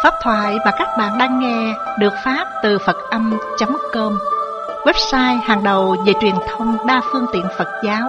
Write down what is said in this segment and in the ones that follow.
Pháp thoại mà các bạn đang nghe được phát từ Phật-âm.com, website hàng đầu về truyền thông đa phương tiện Phật giáo.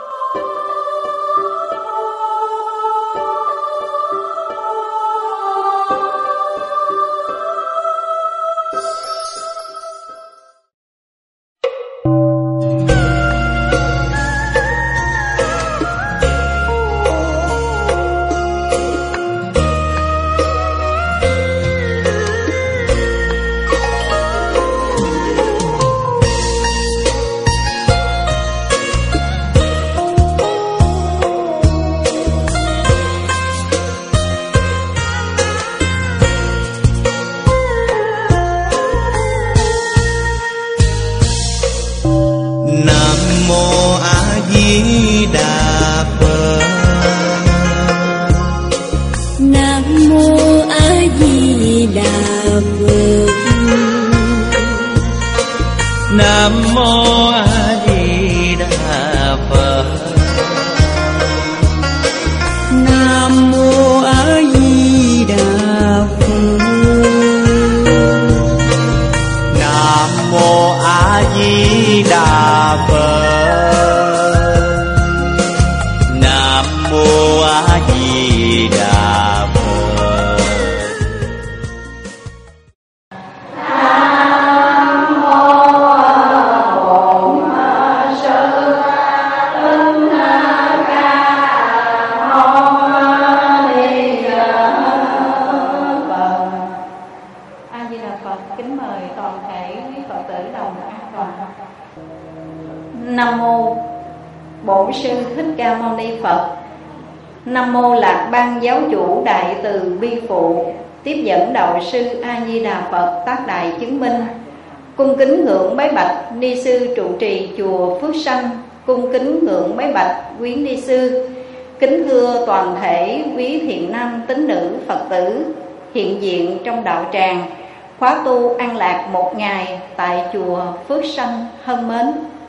Nam mô Lạc Ban Giáo Chủ Đại Từ Bi Phụ, tiếp dẫn đạo sư A Di Đà Phật tác đại chứng minh. Cung kính ngưỡng bái bạch ni sư trụ trì chùa Phước Sanh, cung kính ngưỡng bái bạch quý ni sư. Kính thưa toàn thể quý thiện nam tín nữ Phật tử hiện diện trong đạo tràng khóa tu an lạc một ngày tại chùa Phước Sanh thân mến.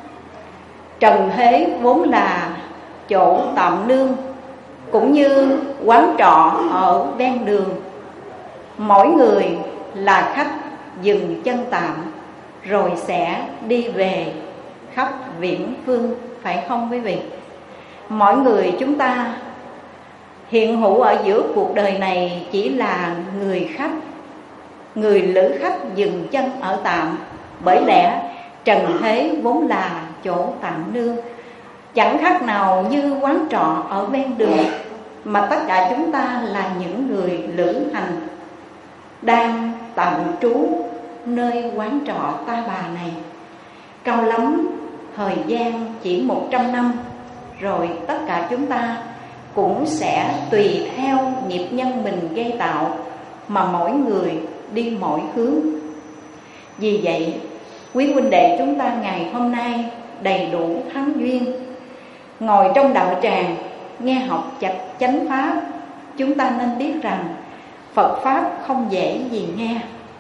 Trần thế vốn là chỗ tạm nương, cũng như quán trọ ở ven đường. Mỗi người là khách dừng chân tạm, rồi sẽ đi về khắp viễn phương, phải không quý vị? Mỗi người chúng ta hiện hữu ở giữa cuộc đời này chỉ là người khách, người lữ khách dừng chân ở tạm. Bởi lẽ trần thế vốn là chỗ tạm nương, chẳng khác nào như quán trọ ở ven đường, mà tất cả chúng ta là những người lữ hành đang tạm trú nơi quán trọ ta bà này. Cao lắm thời gian chỉ 100 năm, rồi tất cả chúng ta cũng sẽ tùy theo nghiệp nhân mình gây tạo mà mỗi người đi mỗi hướng. Vì vậy, quý huynh đệ chúng ta ngày hôm nay đầy đủ thắng duyên, ngồi trong đạo tràng nghe học chánh pháp. Chúng ta nên biết rằng Phật pháp không dễ gì nghe.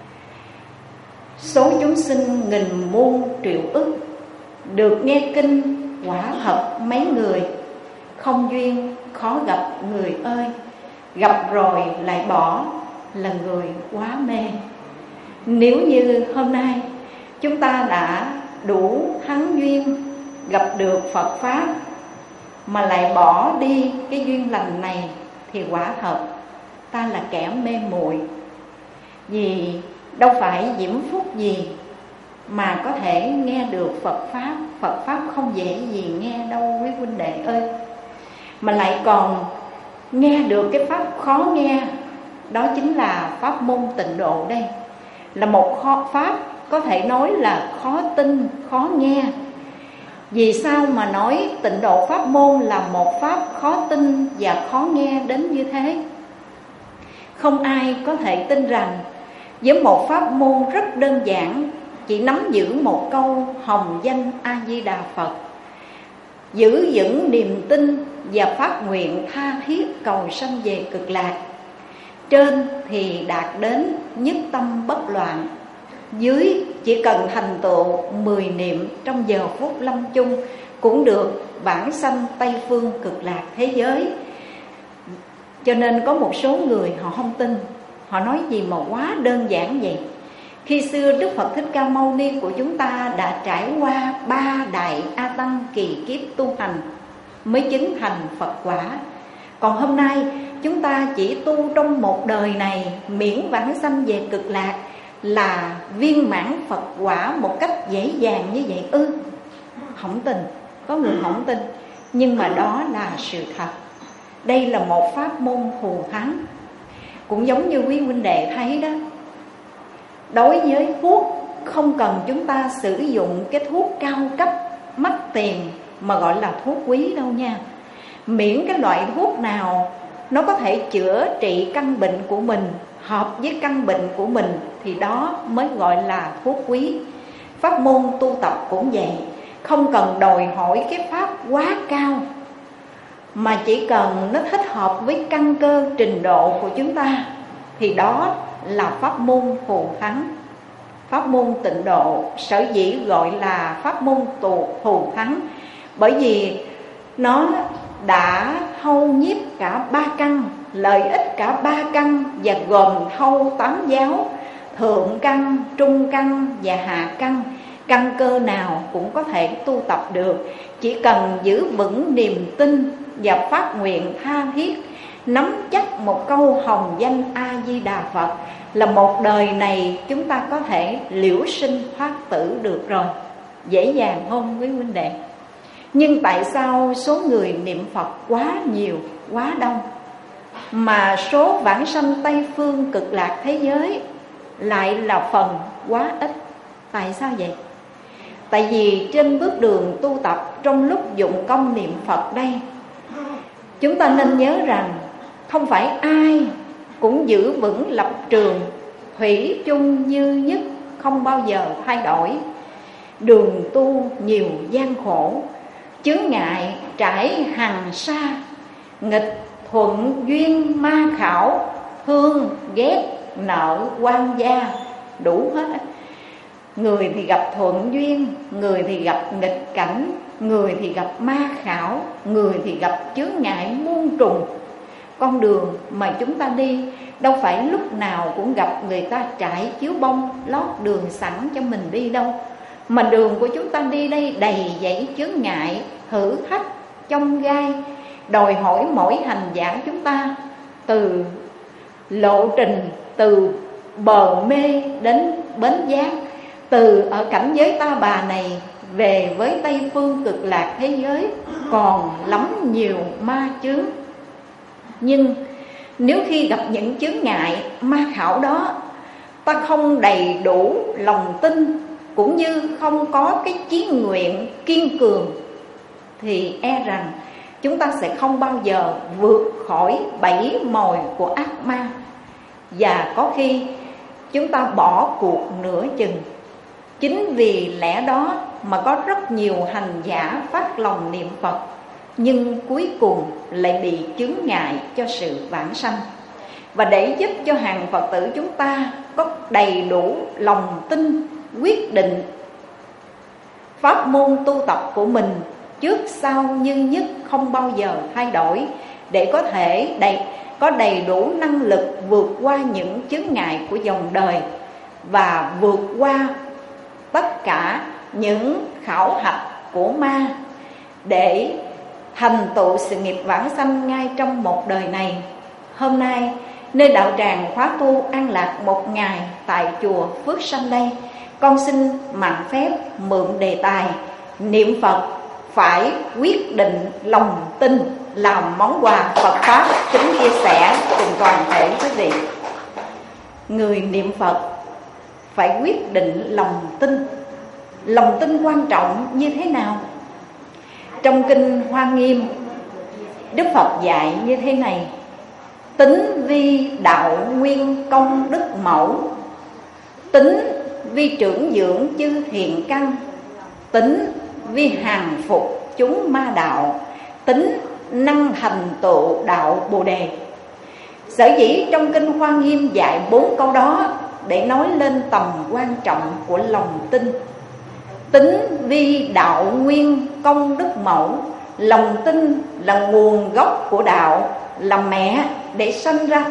Số chúng sinh nghìn muôn triệu ức, được nghe kinh quả thật mấy người. Không duyên khó gặp người ơi, gặp rồi lại bỏ là người quá mê. Nếu như hôm nay chúng ta đã đủ thắng duyên gặp được Phật pháp mà lại bỏ đi cái duyên lành này, thì quả thật ta là kẻ mê muội. Vì đâu phải diễm phúc gì mà có thể nghe được Phật pháp. Phật pháp không dễ gì nghe đâu quý huynh đệ ơi. Mà lại còn nghe được cái pháp khó nghe, đó chính là pháp môn Tịnh Độ. Đây là một pháp có thể nói là khó tin, khó nghe. Vì sao mà nói Tịnh Độ pháp môn là một pháp khó tin và khó nghe đến như thế? Không ai có thể tin rằng với một pháp môn rất đơn giản, chỉ nắm giữ một câu hồng danh A Di Đà Phật, giữ vững niềm tin và phát nguyện tha thiết cầu sanh về cực lạc, trên thì đạt đến nhất tâm bất loạn, dưới chỉ cần thành tựu 10 niệm trong giờ phút lâm chung cũng được vãng sanh Tây phương cực lạc thế giới. Cho nên có một số người họ không tin, Họ nói gì mà quá đơn giản vậy? Khi xưa Đức Phật Thích Ca Mâu Ni của chúng ta đã trải qua 3 đại A Tăng kỳ kiếp tu hành mới chứng thành Phật quả. Còn hôm nay chúng ta chỉ tu trong một đời này, miễn vãng sanh về Cực Lạc là viên mãn Phật quả một cách dễ dàng như vậy ư? Không tin, có người không tin, nhưng mà đó là sự thật. Đây là một pháp môn thù thắng. Cũng giống như quý huynh đệ thấy đó, đối với thuốc không cần chúng ta sử dụng cái thuốc cao cấp mắc tiền mà gọi là thuốc quý đâu nha. Miễn cái loại thuốc nào nó có thể chữa trị căn bệnh của mình, hợp với căn bệnh của mình, thì đó mới gọi là thuốc quý. Pháp môn tu tập cũng vậy, không cần đòi hỏi cái pháp quá cao, mà chỉ cần nó thích hợp với căn cơ trình độ của chúng ta, thì đó là pháp môn thù thắng. Pháp môn tịnh độ sở dĩ gọi là pháp môn thù thắng, bởi vì nó đã thâu nhiếp cả 3 căn, lợi ích cả 3 căn, và gồm thâu 8 giáo, thượng căn, trung căn và hạ căn. Căn cơ nào cũng có thể tu tập được, chỉ cần giữ vững niềm tin và phát nguyện tha thiết, nắm chắc một câu hồng danh A Di Đà Phật, là một đời này chúng ta có thể liễu sinh thoát tử được rồi. Dễ dàng không quý huynh đệ? Nhưng tại sao số người niệm Phật quá nhiều, quá đông, mà số vãng sanh Tây Phương Cực Lạc thế giới lại là phần quá ít? Tại sao vậy? Tại vì trên bước đường tu tập, trong lúc dụng công niệm Phật đây, chúng ta nên nhớ rằng không phải ai cũng giữ vững lập trường thủy chung như nhất, không bao giờ thay đổi. Đường tu nhiều gian khổ, chướng ngại trải hằng sa, nghịch thuận duyên ma khảo, thương ghét nợ quan gia, đủ hết. Người thì gặp thuận duyên, người thì gặp nghịch cảnh, người thì gặp ma khảo, người thì gặp chướng ngại muôn trùng. Con đường mà chúng ta đi đâu phải lúc nào cũng gặp người ta trải chiếu bông lót đường sẵn cho mình đi đâu. Mà đường của chúng ta đi đây đầy dẫy chướng ngại, thử thách, chông gai, đòi hỏi mỗi hành giả chúng ta từ lộ trình, từ bờ mê đến bến giác, từ ở cảnh giới ta bà này về với Tây Phương Cực Lạc thế giới còn lắm nhiều ma chướng. Nhưng nếu khi gặp những chướng ngại ma khảo đó, ta không đầy đủ lòng tin, cũng như không có cái chí nguyện kiên cường, thì e rằng chúng ta sẽ không bao giờ vượt khỏi bẫy mồi của ác ma. Và có khi chúng ta bỏ cuộc nửa chừng. Chính vì lẽ đó mà có rất nhiều hành giả phát lòng niệm Phật, nhưng cuối cùng lại bị chướng ngại cho sự vãng sanh. Và để giúp cho hàng Phật tử chúng ta có đầy đủ lòng tin, quyết định pháp môn tu tập của mình trước sau như nhất, không bao giờ thay đổi, để có thể có đầy đủ năng lực vượt qua những chướng ngại của dòng đời, và vượt qua tất cả những khảo hạch của ma, để thành tựu sự nghiệp vãng sanh ngay trong một đời này. Hôm nay nơi đạo tràng khóa tu an lạc một ngày tại chùa Phước Sanh đây, con xin mạn phép mượn đề tài niệm Phật phải quyết định lòng tin làm món quà Phật pháp kính chia sẻ cùng toàn thể quý vị. Người niệm Phật phải quyết định lòng tin. Lòng tin quan trọng như thế nào? Trong kinh Hoa Nghiêm, Đức Phật dạy như thế này: tính vi đạo nguyên công đức mẫu, tính vi trưởng dưỡng chư thiện căn, tính vi hàng phục chúng ma đạo, tính năng thành tựu đạo Bồ Đề. Sở dĩ trong kinh Hoa Nghiêm dạy 4 câu đó để nói lên tầm quan trọng của lòng tin. Tính vi đạo nguyên công đức mẫu, lòng tin là nguồn gốc của đạo, là mẹ để sanh ra tất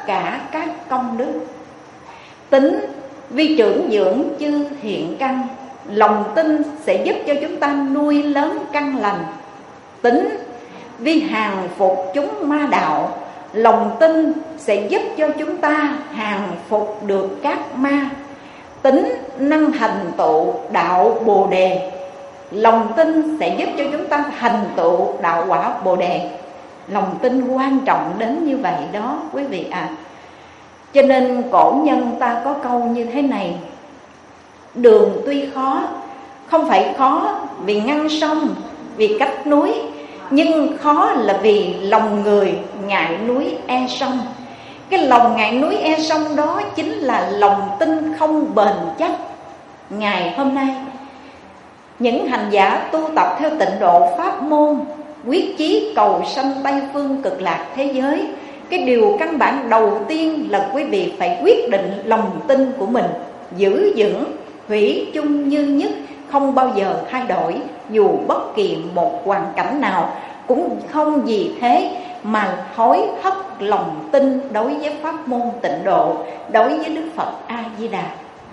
tất cả các công đức. Tính vi trưởng dưỡng chư thiện căn, lòng tin sẽ giúp cho chúng ta nuôi lớn căn lành. Tính vi hàng phục chúng ma đạo, lòng tin sẽ giúp cho chúng ta hàng phục được các ma. Tính năng thành tựu đạo Bồ Đề, lòng tin sẽ giúp cho chúng ta thành tựu đạo quả Bồ Đề. Lòng tin quan trọng đến như vậy đó quý vị ạ. Cho nên cổ nhân ta có câu như thế này: đường tuy khó, không phải khó vì ngăn sông, vì cách núi, nhưng khó là vì lòng người ngại núi e sông. Cái lòng ngại núi e sông đó chính là lòng tin không bền chắc. Ngày hôm nay, những hành giả tu tập theo tịnh độ pháp môn, quyết chí cầu sanh Tây Phương Cực Lạc thế giới, cái điều căn bản đầu tiên là quý vị phải quyết định lòng tin của mình giữ vững, thủy chung như nhất, không bao giờ thay đổi. Dù bất kỳ một hoàn cảnh nào cũng không vì thế mà hối hất lòng tin đối với pháp môn tịnh độ, đối với Đức Phật A-di-đà.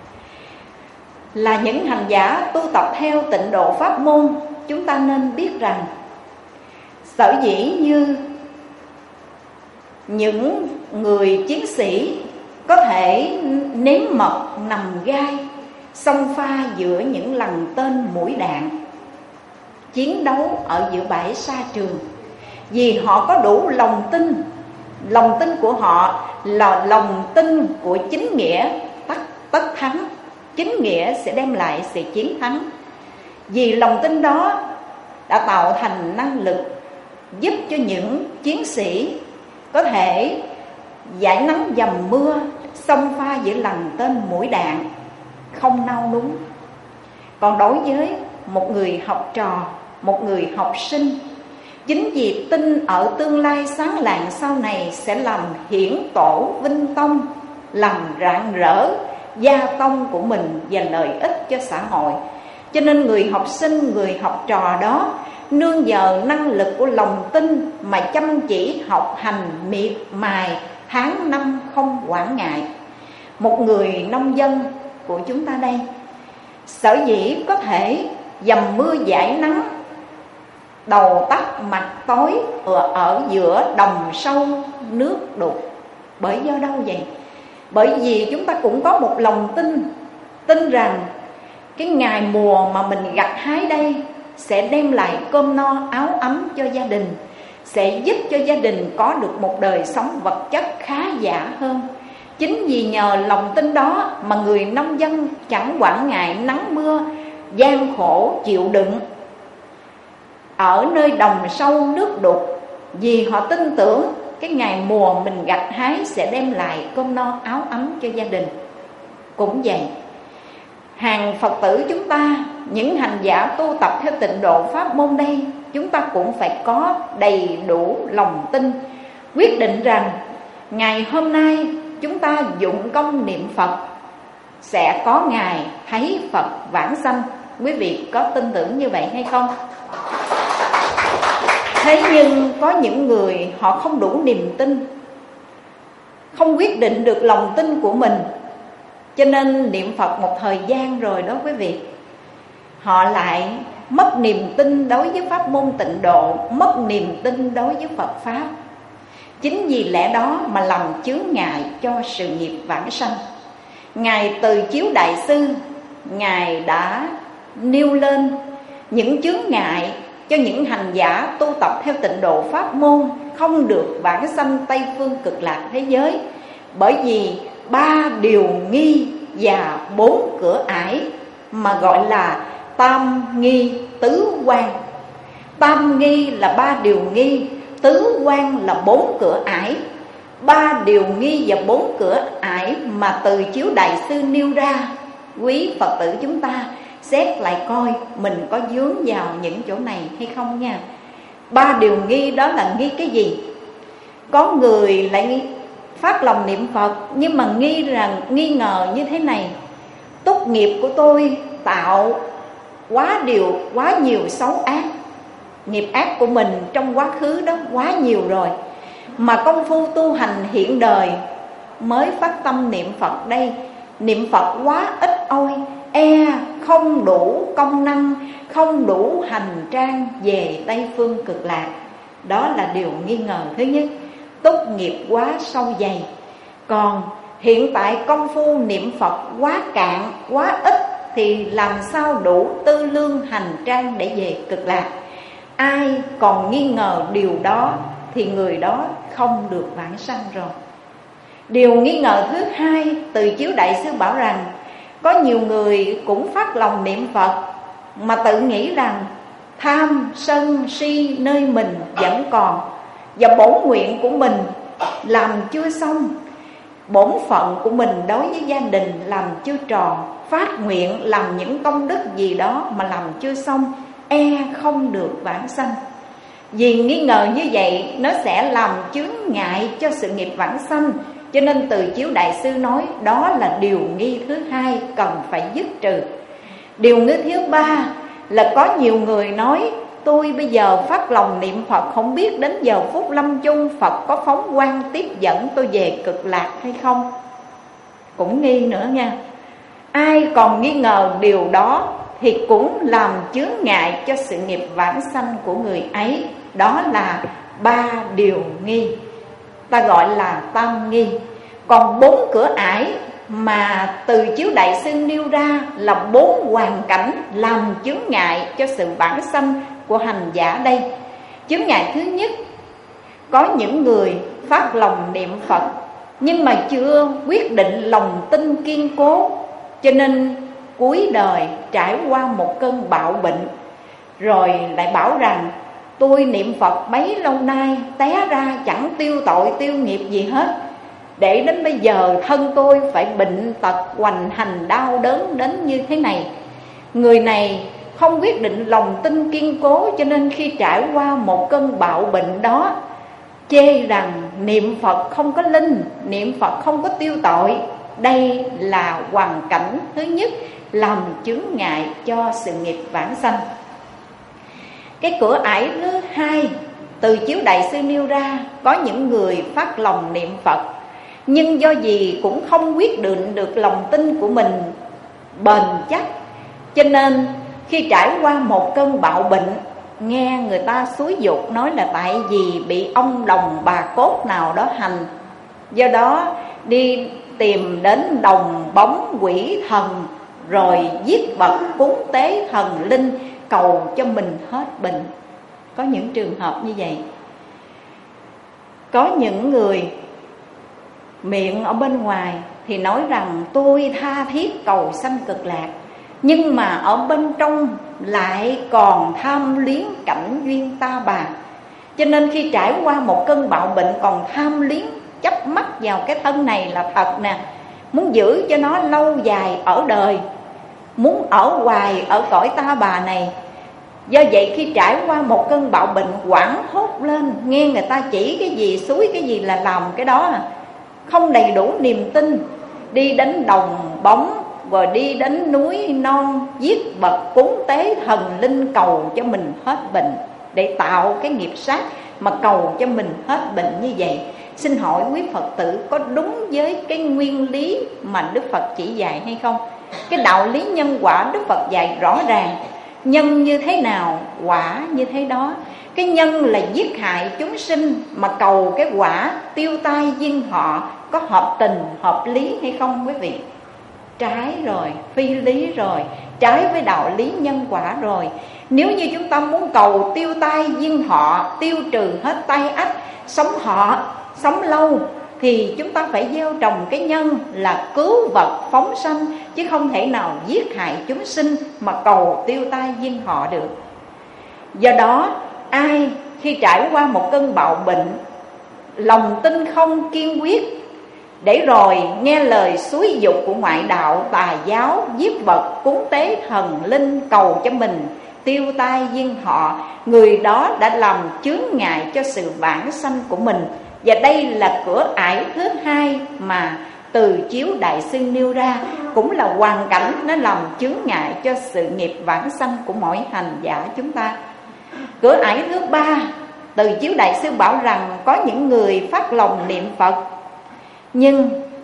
Là những hành giả tu tập theo tịnh độ pháp môn, chúng ta nên biết rằng sở dĩ như những người chiến sĩ có thể nếm mật nằm gai, xông pha giữa những lằn tên mũi đạn, chiến đấu ở giữa bãi sa trường, vì họ có đủ lòng tin. Lòng tin của họ là lòng tin của chính nghĩa tất thắng. Chính nghĩa sẽ đem lại sự chiến thắng. Vì lòng tin đó đã tạo thành năng lực giúp cho những chiến sĩ có thể giải nắng dầm mưa, xông pha giữa lằn tên mũi đạn, không nao núng. Còn đối với một người học trò, một người học sinh, chính vì tin ở tương lai sáng lạng sau này sẽ làm hiển tổ vinh tông, làm rạng rỡ gia tông của mình và lợi ích cho xã hội, cho nên người học sinh, người học trò đó nương nhờ năng lực của lòng tin mà chăm chỉ học hành miệt mài, tháng năm không quản ngại. Một người nông dân của chúng ta đây, sở dĩ có thể dầm mưa giải nắng, đầu tắt mặt tối ở giữa đồng sâu nước đục, bởi do đâu vậy? Bởi vì chúng ta cũng có một lòng tin rằng cái ngày mùa mà mình gặt hái đây sẽ đem lại cơm no áo ấm cho gia đình, sẽ giúp cho gia đình có được một đời sống vật chất khá giả hơn. Chính vì nhờ lòng tin đó mà người nông dân chẳng quản ngại nắng mưa, gian khổ chịu đựng ở nơi đồng sâu nước đục, vì họ tin tưởng cái ngày mùa mình gặt hái sẽ đem lại cơm no áo ấm cho gia đình. Cũng vậy, hàng Phật tử chúng ta, những hành giả tu tập theo tịnh độ pháp môn đây, chúng ta cũng phải có đầy đủ lòng tin, quyết định rằng ngày hôm nay chúng ta dụng công niệm Phật, sẽ có ngày thấy Phật vãng sanh. Quý vị có tin tưởng như vậy hay không? Thế nhưng có những người họ không đủ niềm tin, không quyết định được lòng tin của mình, cho nên niệm Phật một thời gian rồi đó quý vị, họ lại mất niềm tin đối với pháp môn tịnh độ, mất niềm tin đối với Phật Pháp. Chính vì lẽ đó mà làm chướng ngại cho sự nghiệp vãng sanh. Ngài Từ Chiếu Đại Sư, Ngài đã nêu lên những chướng ngại cho những hành giả tu tập theo tịnh độ pháp môn không được vãng sanh Tây Phương Cực Lạc thế giới, bởi vì 3 điều nghi và 4 cửa ải, mà gọi là tam nghi tứ quan. Tam nghi là 3 điều nghi, tứ quan là 4 cửa ải. 3 điều nghi và 4 cửa ải mà Từ Chiếu Đại Sư nêu ra, quý Phật tử chúng ta xét lại coi mình có vướng vào những chỗ này hay không nha. 3 điều nghi đó là nghi cái gì? Có người lại phát lòng niệm Phật, nhưng mà nghi ngờ như thế này: túc nghiệp của tôi tạo quá nhiều xấu ác, nghiệp ác của mình trong quá khứ đó quá nhiều rồi, mà công phu tu hành hiện đời mới phát tâm niệm Phật đây. Niệm Phật quá ít ôi, không đủ công năng, không đủ hành trang về Tây Phương Cực Lạc. Đó là điều nghi ngờ thứ nhất. Túc nghiệp quá sâu dày. Còn hiện tại công phu niệm Phật quá cạn, quá ít, thì làm sao đủ tư lương hành trang để về Cực Lạc? Ai còn nghi ngờ điều đó thì người đó không được vãng sanh rồi. Điều nghi ngờ thứ hai, Từ Chiếu Đại Sư bảo rằng có nhiều người cũng phát lòng niệm Phật mà tự nghĩ rằng tham sân si nơi mình vẫn còn, và bổn nguyện của mình làm chưa xong, bổn phận của mình đối với gia đình làm chưa tròn, phát nguyện làm những công đức gì đó mà làm chưa xong, không được vãng sanh. Vì nghi ngờ như vậy nó sẽ làm chướng ngại cho sự nghiệp vãng sanh. Cho nên Từ Chiếu Đại Sư nói đó là điều nghi thứ hai cần phải dứt trừ. Điều nghi thứ ba là có nhiều người nói tôi bây giờ phát lòng niệm Phật, không biết đến giờ phút lâm chung Phật có phóng quang tiếp dẫn tôi về Cực Lạc hay không. Cũng nghi nữa nha. Ai còn nghi ngờ điều đó thì cũng làm chướng ngại cho sự nghiệp vãng sanh của người ấy. Đó là 3 điều nghi, ta gọi là tam nghi. Còn 4 cửa ải mà Từ Chiếu Đại Sư nêu ra là 4 hoàn cảnh làm chướng ngại cho sự vãng sanh của hành giả đây. Chướng ngại thứ nhất, có những người phát lòng niệm Phật nhưng mà chưa quyết định lòng tin kiên cố, cho nên cuối đời trải qua một cơn bạo bệnh, rồi lại bảo rằng tôi niệm Phật bấy lâu nay té ra chẳng tiêu tội tiêu nghiệp gì hết, để đến bây giờ thân tôi phải bệnh tật hoành hành đau đớn đến như thế này. Người này không quyết định lòng tin kiên cố, cho nên khi trải qua một cơn bạo bệnh đó, chê rằng niệm Phật không có linh, niệm Phật không có tiêu tội. Đây là hoàn cảnh thứ nhất làm chướng ngại cho sự nghiệp vãng sanh. Cái cửa ải thứ hai, Từ Chiếu Đại Sư nêu ra có những người phát lòng niệm Phật nhưng do gì cũng không quyết định được lòng tin của mình bền chắc, cho nên khi trải qua một cơn bạo bệnh, nghe người ta xúi giục nói là tại vì bị ông đồng bà cốt nào đó hành, do đó đi tìm đến đồng bóng quỷ thần, rồi giết bậc cúng tế thần linh cầu cho mình hết bệnh. Có những trường hợp như vậy. Có những người miệng ở bên ngoài thì nói rằng tôi tha thiết cầu sanh Cực Lạc, nhưng mà ở bên trong lại còn tham luyến cảnh duyên ta bà. Cho nên khi trải qua một cơn bạo bệnh còn tham luyến chấp mắc vào cái thân này là thật nè, muốn giữ cho nó lâu dài ở đời, muốn ở hoài ở cõi ta bà này. Do vậy khi trải qua một cơn bạo bệnh hoảng hốt lên, nghe người ta chỉ cái gì xúi cái gì là làm cái đó, không đầy đủ niềm tin, đi đến đồng bóng rồi đi đến núi non giết bậc cúng tế thần linh cầu cho mình hết bệnh, để tạo cái nghiệp sát mà cầu cho mình hết bệnh như vậy. Xin hỏi quý Phật tử có đúng với cái nguyên lý mà Đức Phật chỉ dạy hay không? Cái đạo lý nhân quả Đức Phật dạy rõ ràng, nhân như thế nào quả như thế đó. Cái nhân là giết hại chúng sinh, mà cầu cái quả tiêu tai duyên họ có hợp tình hợp lý hay không quý vị? Trái rồi, phi lý rồi, trái với đạo lý nhân quả rồi. Nếu như chúng ta muốn cầu tiêu tai duyên họ, tiêu trừ hết tai ách, sống họ, sống lâu, thì chúng ta phải gieo trồng cái nhân là cứu vật phóng sanh, chứ không thể nào giết hại chúng sinh mà cầu tiêu tai duyên họ được. Do đó ai khi trải qua một cơn bạo bệnh, lòng tin không kiên quyết, để rồi nghe lời xúi giục của ngoại đạo tà giáo, giết vật cúng tế thần linh cầu cho mình tiêu tai duyên họ, người đó đã làm chướng ngại cho sự vãng sanh của mình. Và đây là cửa ải thứ hai mà Từ Chiếu Đại Sư nêu ra, cũng là hoàn cảnh nó làm chướng ngại cho sự nghiệp vãng sanh của mỗi hành giả chúng ta. Cửa ải thứ ba, Từ Chiếu Đại Sư bảo rằng có những người phát lòng niệm Phật nhưng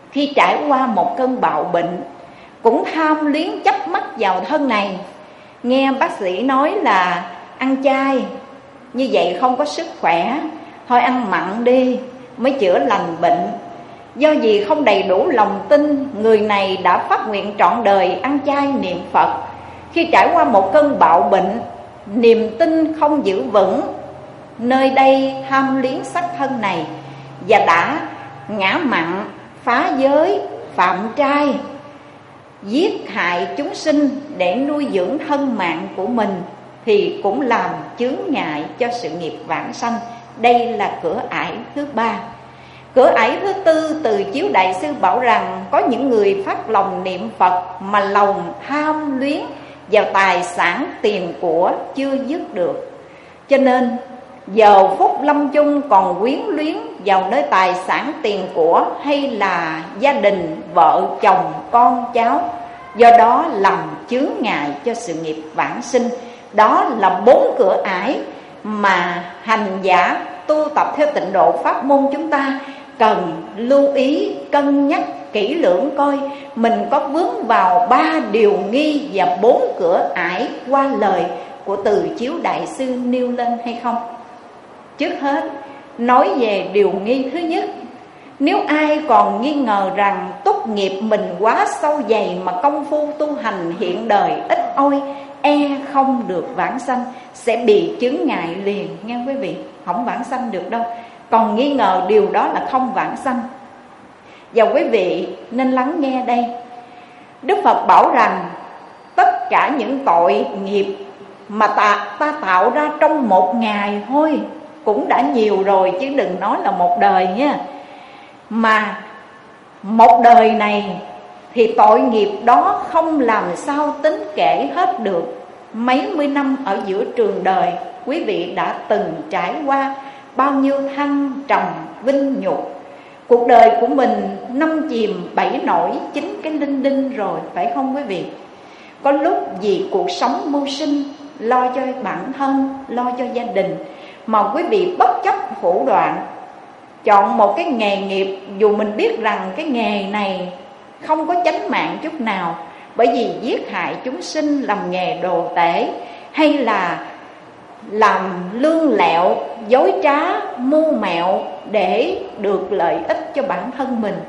khi trải qua một cơn bạo bệnh cũng tham luyến chấp mắc vào thân này. Nghe bác sĩ nói là ăn chay như vậy không có sức khỏe, thôi ăn mặn đi mới chữa lành bệnh. Do vì không đầy đủ lòng tin, người này đã phát nguyện trọn đời ăn chay niệm Phật. Khi trải qua một cơn bạo bệnh, niềm tin không giữ vững, nơi đây tham luyến sắc thân này, và đã ngã mặn, phá giới, phạm trai, giết hại chúng sinh để nuôi dưỡng thân mạng của mình, thì cũng làm chướng ngại cho sự nghiệp vãng sanh. Đây là cửa ải thứ ba. Cửa ải thứ tư, Từ Chiếu Đại Sư bảo rằng có những người phát lòng niệm Phật mà lòng tham luyến vào tài sản tiền của chưa dứt được, cho nên giờ phút lâm chung còn quyến luyến vào nơi tài sản tiền của hay là gia đình, vợ chồng, con cháu, do đó làm chướng ngại cho sự nghiệp vãng sinh. Đó là 4 cửa ải mà hành giả tu tập theo Tịnh Độ pháp môn chúng ta cần lưu ý, cân nhắc kỹ lưỡng coi mình có vướng vào 3 điều nghi và 4 cửa ải qua lời của Từ Chiếu Đại Sư nêu lên hay không. Trước hết nói về điều nghi thứ nhất. Nếu ai còn nghi ngờ rằng túc nghiệp mình quá sâu dày mà công phu tu hành hiện đời ít ôi, e không được vãng sanh, sẽ bị chướng ngại liền nghe quý vị, không vãng sanh được đâu. Còn nghi ngờ điều đó là không vãng sanh. Và quý vị nên lắng nghe đây. Đức Phật bảo rằng tất cả những tội nghiệp mà ta tạo ra trong một ngày thôi cũng đã nhiều rồi, chứ đừng nói là một đời nha. Mà một đời này thì tội nghiệp đó không làm sao tính kể hết được. Mấy mươi năm ở giữa trường đời, quý vị đã từng trải qua bao nhiêu thăng trầm vinh nhục. Cuộc đời của mình 5 chìm 7 nổi 9 cái linh đinh rồi, phải không quý vị? Có lúc vì cuộc sống mưu sinh, lo cho bản thân, lo cho gia đình, mà quý vị bất chấp thủ đoạn chọn một cái nghề nghiệp, dù mình biết rằng cái nghề này không có chánh mạng chút nào, bởi vì giết hại chúng sinh, làm nghề đồ tể, hay là làm lương lẹo, dối trá, mưu mẹo để được lợi ích cho bản thân mình.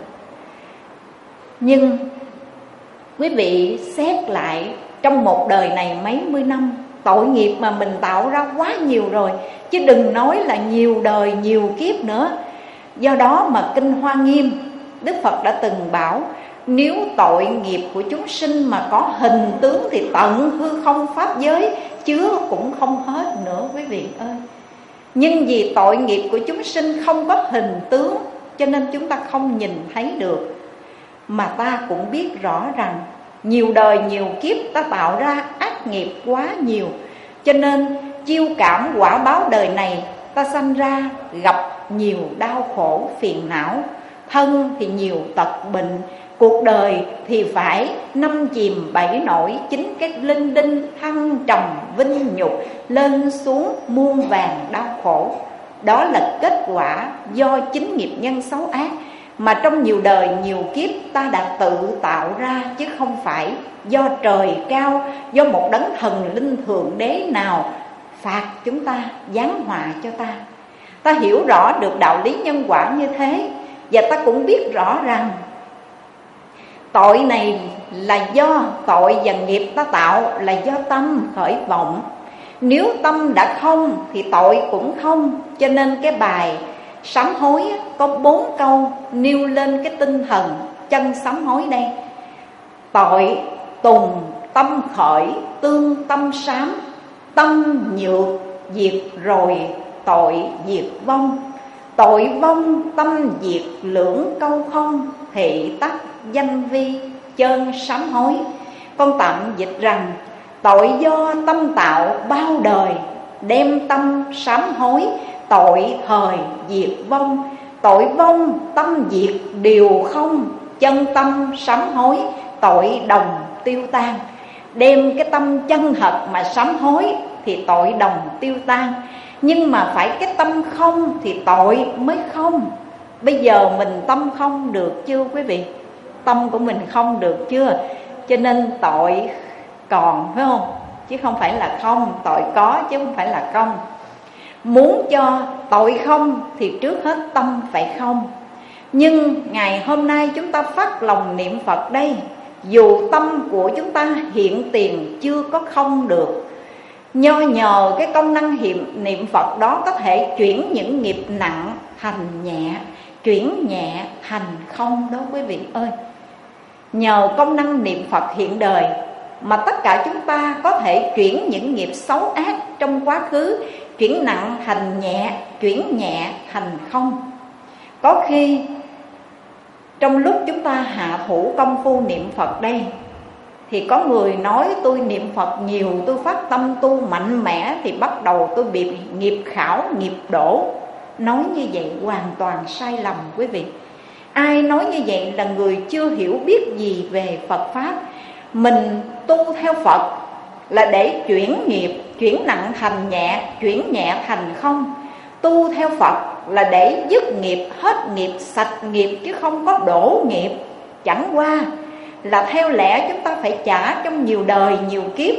Nhưng quý vị xét lại trong một đời này mấy mươi năm, tội nghiệp mà mình tạo ra quá nhiều rồi, chứ đừng nói là nhiều đời, nhiều kiếp nữa. Do đó mà Kinh Hoa Nghiêm, Đức Phật đã từng bảo, nếu tội nghiệp của chúng sinh mà có hình tướng thì tận hư không pháp giới chứa cũng không hết nữa quý vị ơi. Nhưng vì tội nghiệp của chúng sinh không có hình tướng, cho nên chúng ta không nhìn thấy được. Mà ta cũng biết rõ rằng nhiều đời nhiều kiếp ta tạo ra ác nghiệp quá nhiều, cho nên chiêu cảm quả báo đời này ta sanh ra gặp nhiều đau khổ phiền não, thân thì nhiều tật bệnh, cuộc đời thì phải 5 chìm 7 nổi 9 cái linh đinh, thăng trầm vinh nhục, lên xuống muôn vàn đau khổ. Đó là kết quả do chính nghiệp nhân xấu ác mà trong nhiều đời nhiều kiếp ta đã tự tạo ra, chứ không phải do trời cao, do một đấng thần linh thượng đế nào phạt chúng ta, giáng họa cho ta. Ta hiểu rõ được đạo lý nhân quả như thế, và ta cũng biết rõ rằng tội này là do tội và nghiệp ta tạo, là do tâm khởi vọng. Nếu tâm đã không thì tội cũng không. Cho nên cái bài sám hối có 4 câu nêu lên cái tinh thần chân sám hối đây. Tội tùng tâm khởi, tương tâm sám, tâm nhược diệt rồi tội diệt vong. Tội vong tâm diệt lưỡng câu không, thị tắc danh vi chơn sám hối. Con tạm dịch rằng tội do tâm tạo bao đời, đem tâm sám hối, tội thời diệt vong. Tội vong tâm diệt điều không, chân tâm sám hối, tội đồng tiêu tan. Đem cái tâm chân thật mà sám hối thì tội đồng tiêu tan. Nhưng mà phải cái tâm không thì tội mới không. Bây giờ mình tâm không được chưa quý vị? Tâm của mình không được chưa? Cho nên tội còn, phải không? Chứ không phải là không. Tội có chứ không phải là không. Muốn cho tội không thì trước hết tâm phải không. Nhưng ngày hôm nay chúng ta phát lòng niệm Phật đây, dù tâm của chúng ta hiện tiền chưa có không được, nhờ cái công năng niệm Phật đó có thể chuyển những nghiệp nặng thành nhẹ, chuyển nhẹ thành không đó quý vị ơi. Nhờ công năng niệm Phật hiện đời mà tất cả chúng ta có thể chuyển những nghiệp xấu ác trong quá khứ, chuyển nặng thành nhẹ, chuyển nhẹ thành không. Có khi trong lúc chúng ta hạ thủ công phu niệm Phật đây, thì có người nói tôi niệm Phật nhiều, tôi phát tâm tu mạnh mẽ, thì bắt đầu tôi bị nghiệp khảo, nghiệp đổ. Nói như vậy hoàn toàn sai lầm quý vị. Ai nói như vậy là người chưa hiểu biết gì về Phật Pháp. Mình tu theo Phật là để chuyển nghiệp, chuyển nặng thành nhẹ, chuyển nhẹ thành không. Tu theo Phật là để dứt nghiệp, hết nghiệp, sạch nghiệp, chứ không có đổ nghiệp. Chẳng qua là theo lẽ chúng ta phải trả trong nhiều đời, nhiều kiếp,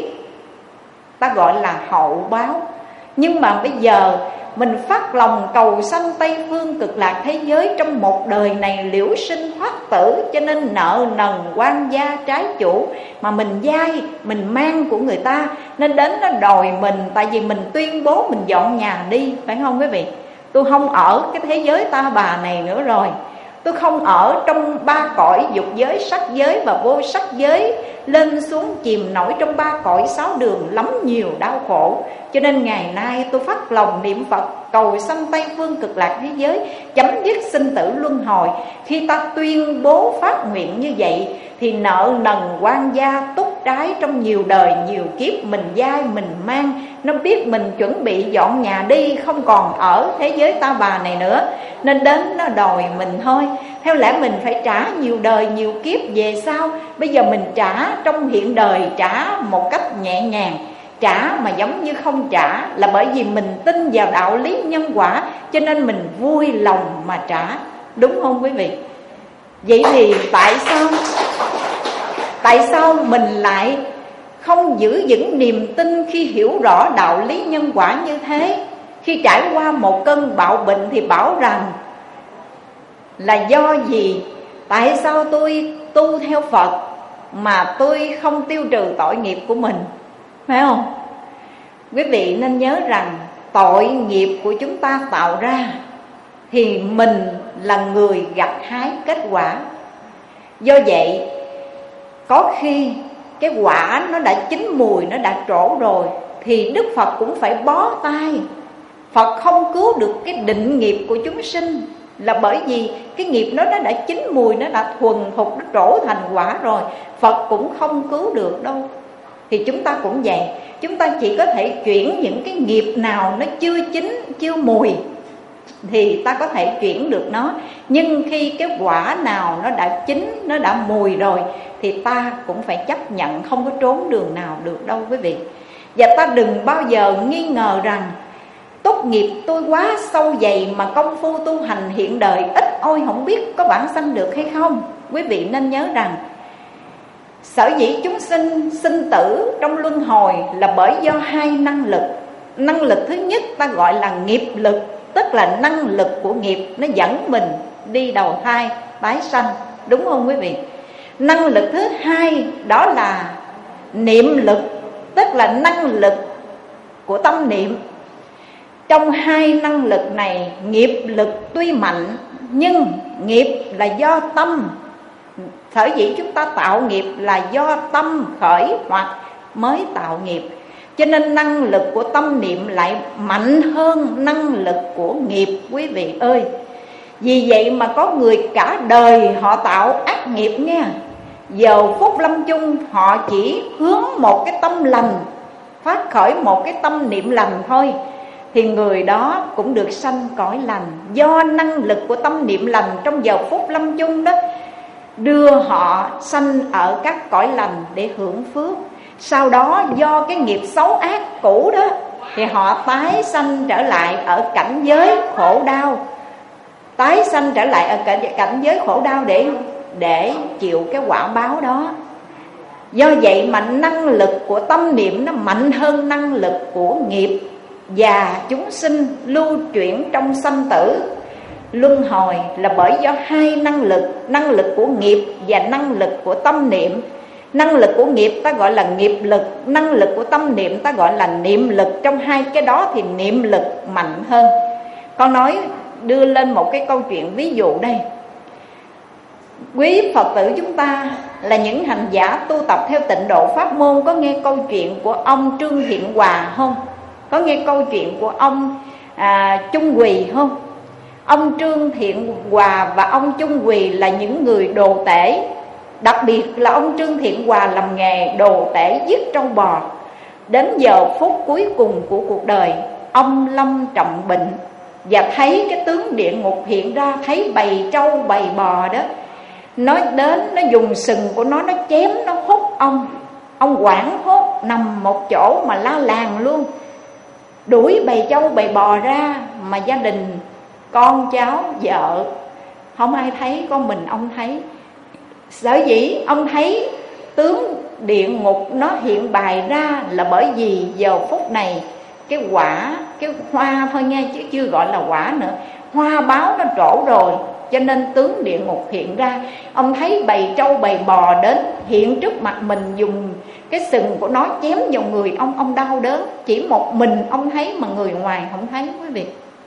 ta gọi là hậu báo. Nhưng mà bây giờ mình phát lòng cầu sanh Tây Phương Cực Lạc thế giới trong một đời này liễu sinh thoát tử, cho nên nợ nần quan gia trái chủ mà mình vay, mình mang của người ta, nên đến nó đòi mình. Tại vì mình tuyên bố mình dọn nhà đi, phải không quý vị? Tôi không ở cái thế giới ta bà này nữa rồi, tôi không ở trong ba cõi dục giới, sắc giới và vô sắc giới, lên xuống chìm nổi trong ba cõi sáu đường, lắm nhiều đau khổ. Cho nên ngày nay tôi phát lòng niệm Phật cầu sanh Tây Phương Cực Lạc thế giới, chấm dứt sinh tử luân hồi. Khi ta tuyên bố phát nguyện như vậy thì nợ nần quan gia túc trái trong nhiều đời nhiều kiếp mình vay mình mang, nó biết mình chuẩn bị dọn nhà đi, không còn ở thế giới ta bà này nữa, nên đến nó đòi mình thôi. Theo lẽ mình phải trả nhiều đời nhiều kiếp về sau. Bây giờ mình trả trong hiện đời, trả một cách nhẹ nhàng. Trả mà giống như không trả là bởi vì mình tin vào đạo lý nhân quả, cho nên mình vui lòng mà trả. Đúng không quý vị? Vậy thì tại sao mình lại không giữ vững niềm tin khi hiểu rõ đạo lý nhân quả như thế? Khi trải qua một cơn bạo bệnh thì bảo rằng là do gì? Tại sao tôi tu theo Phật mà tôi không tiêu trừ tội nghiệp của mình? Phải không? Quý vị nên nhớ rằng tội nghiệp của chúng ta tạo ra thì mình là người gặt hái kết quả. Do vậy có khi cái quả nó đã chín mùi, nó đã trổ rồi, thì Đức Phật cũng phải bó tay. Phật không cứu được cái định nghiệp của chúng sinh là bởi vì cái nghiệp nó đã chín mùi, nó đã thuần thục, nó trổ thành quả rồi. Phật cũng không cứu được đâu. Thì chúng ta cũng vậy, chúng ta chỉ có thể chuyển những cái nghiệp nào nó chưa chín, chưa mùi thì ta có thể chuyển được nó. Nhưng khi cái quả nào nó đã chín, nó đã mùi rồi thì ta cũng phải chấp nhận, không có trốn đường nào được đâu quý vị. Và ta đừng bao giờ nghi ngờ rằng tốt nghiệp tôi quá sâu dày mà công phu tu hành hiện đời ít ôi, không biết có vãng sanh được hay không. Quý vị nên nhớ rằng sở dĩ chúng sinh tử trong luân hồi là bởi do hai năng lực. Năng lực thứ nhất ta gọi là nghiệp lực, tức là năng lực của nghiệp nó dẫn mình đi đầu thai tái sanh, đúng không quý vị? Năng lực thứ hai đó là niệm lực, tức là năng lực của tâm niệm. Trong hai năng lực này, nghiệp lực tuy mạnh nhưng nghiệp là do tâm. Sở dĩ chúng ta tạo nghiệp là do tâm khởi hoặc mới tạo nghiệp, cho nên năng lực của tâm niệm lại mạnh hơn năng lực của nghiệp quý vị ơi. Vì vậy mà có người cả đời họ tạo ác nghiệp nha, giờ phút lâm chung họ chỉ hướng một cái tâm lành, phát khởi một cái tâm niệm lành thôi, thì người đó cũng được sanh cõi lành. Do năng lực của tâm niệm lành trong giờ phút lâm chung đó đưa họ sanh ở các cõi lành để hưởng phước. Sau đó do cái nghiệp xấu ác cũ đó thì họ tái sanh trở lại ở cảnh giới khổ đau. tái sanh trở lại ở cảnh giới khổ đau để chịu cái quả báo đó. Do vậy mà năng lực của tâm niệm nó mạnh hơn năng lực của nghiệp, và chúng sinh lưu chuyển trong sanh tử luân hồi là bởi do hai năng lực của nghiệp và năng lực của tâm niệm. Năng lực của nghiệp ta gọi là nghiệp lực, năng lực của tâm niệm ta gọi là niệm lực. Trong hai cái đó thì niệm lực mạnh hơn. Con nói đưa lên một cái câu chuyện ví dụ đây. Quý Phật tử chúng ta là những hành giả tu tập theo Tịnh Độ Pháp môn, có nghe câu chuyện của ông Trương Thiện Hòa không? Có nghe câu chuyện của ông Chung Quỳ không? Ông Trương Thiện Hòa và ông Chung Quỳ là những người đồ tể. Đặc biệt là ông Trương Thiện Hòa làm nghề đồ tể giết trâu bò. Đến giờ phút cuối cùng của cuộc đời, ông lâm trọng bệnh và thấy cái tướng địa ngục hiện ra, thấy bầy trâu bầy bò đó, nó đến, nó dùng sừng của nó chém, nó hút ông. Ông hoảng hốt nằm một chỗ mà la làng luôn, đuổi bầy trâu bầy bò ra. Mà gia đình, con cháu, vợ không ai thấy, con mình ông thấy. Sở dĩ ông thấy tướng địa ngục nó hiện bày ra là bởi vì giờ phút này cái quả, cái hoa thôi nghe, chứ chưa gọi là quả nữa, hoa báo nó trổ rồi, cho nên tướng địa ngục hiện ra. Ông thấy bầy trâu bầy bò đến hiện trước mặt mình, dùng cái sừng của nó chém vào người ông đau đớn. Chỉ một mình ông thấy mà người ngoài không thấy quý vị.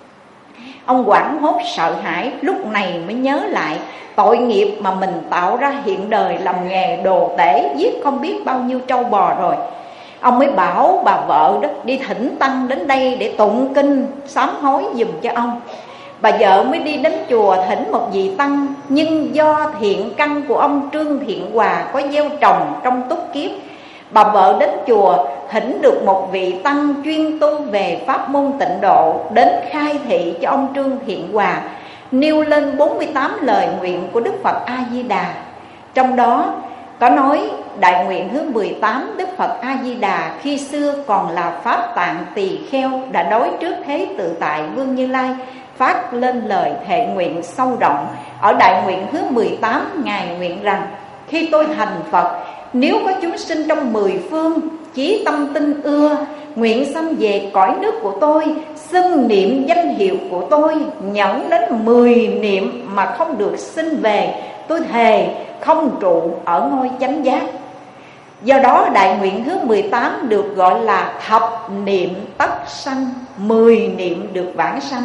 Ông hoảng hốt sợ hãi, lúc này mới nhớ lại tội nghiệp mà mình tạo ra hiện đời làm nghề đồ tể, giết không biết bao nhiêu trâu bò rồi. Ông mới bảo bà vợ đó đi thỉnh tăng đến đây để tụng kinh sám hối giùm cho ông. Bà vợ mới đi đến chùa thỉnh một vị tăng. Nhưng do thiện căn của ông Trương Thiện Hòa có gieo trồng trong túc kiếp, bà vợ đến chùa thỉnh được một vị tăng chuyên tu về pháp môn Tịnh Độ đến khai thị cho ông Trương Thiện Hòa, nêu lên 48 lời nguyện của Đức Phật A Di Đà. Trong đó có nói đại nguyện thứ 18, Đức Phật A Di Đà khi xưa còn là Pháp Tạng Tỳ Kheo đã đối trước Thế Tự Tại Vương Như Lai phát lên lời thệ nguyện sâu rộng. Ở đại nguyện thứ 18, Ngài nguyện rằng: khi tôi thành Phật, nếu có chúng sinh trong 10 phương chí tâm tinh ưa, nguyện sanh về cõi nước của tôi, xưng niệm danh hiệu của tôi, nhẫn đến 10 niệm mà không được sinh về, tôi thề không trụ ở ngôi chánh giác. Do đó đại nguyện thứ 18 được gọi là thập niệm tất sanh, 10 niệm được vãng sanh.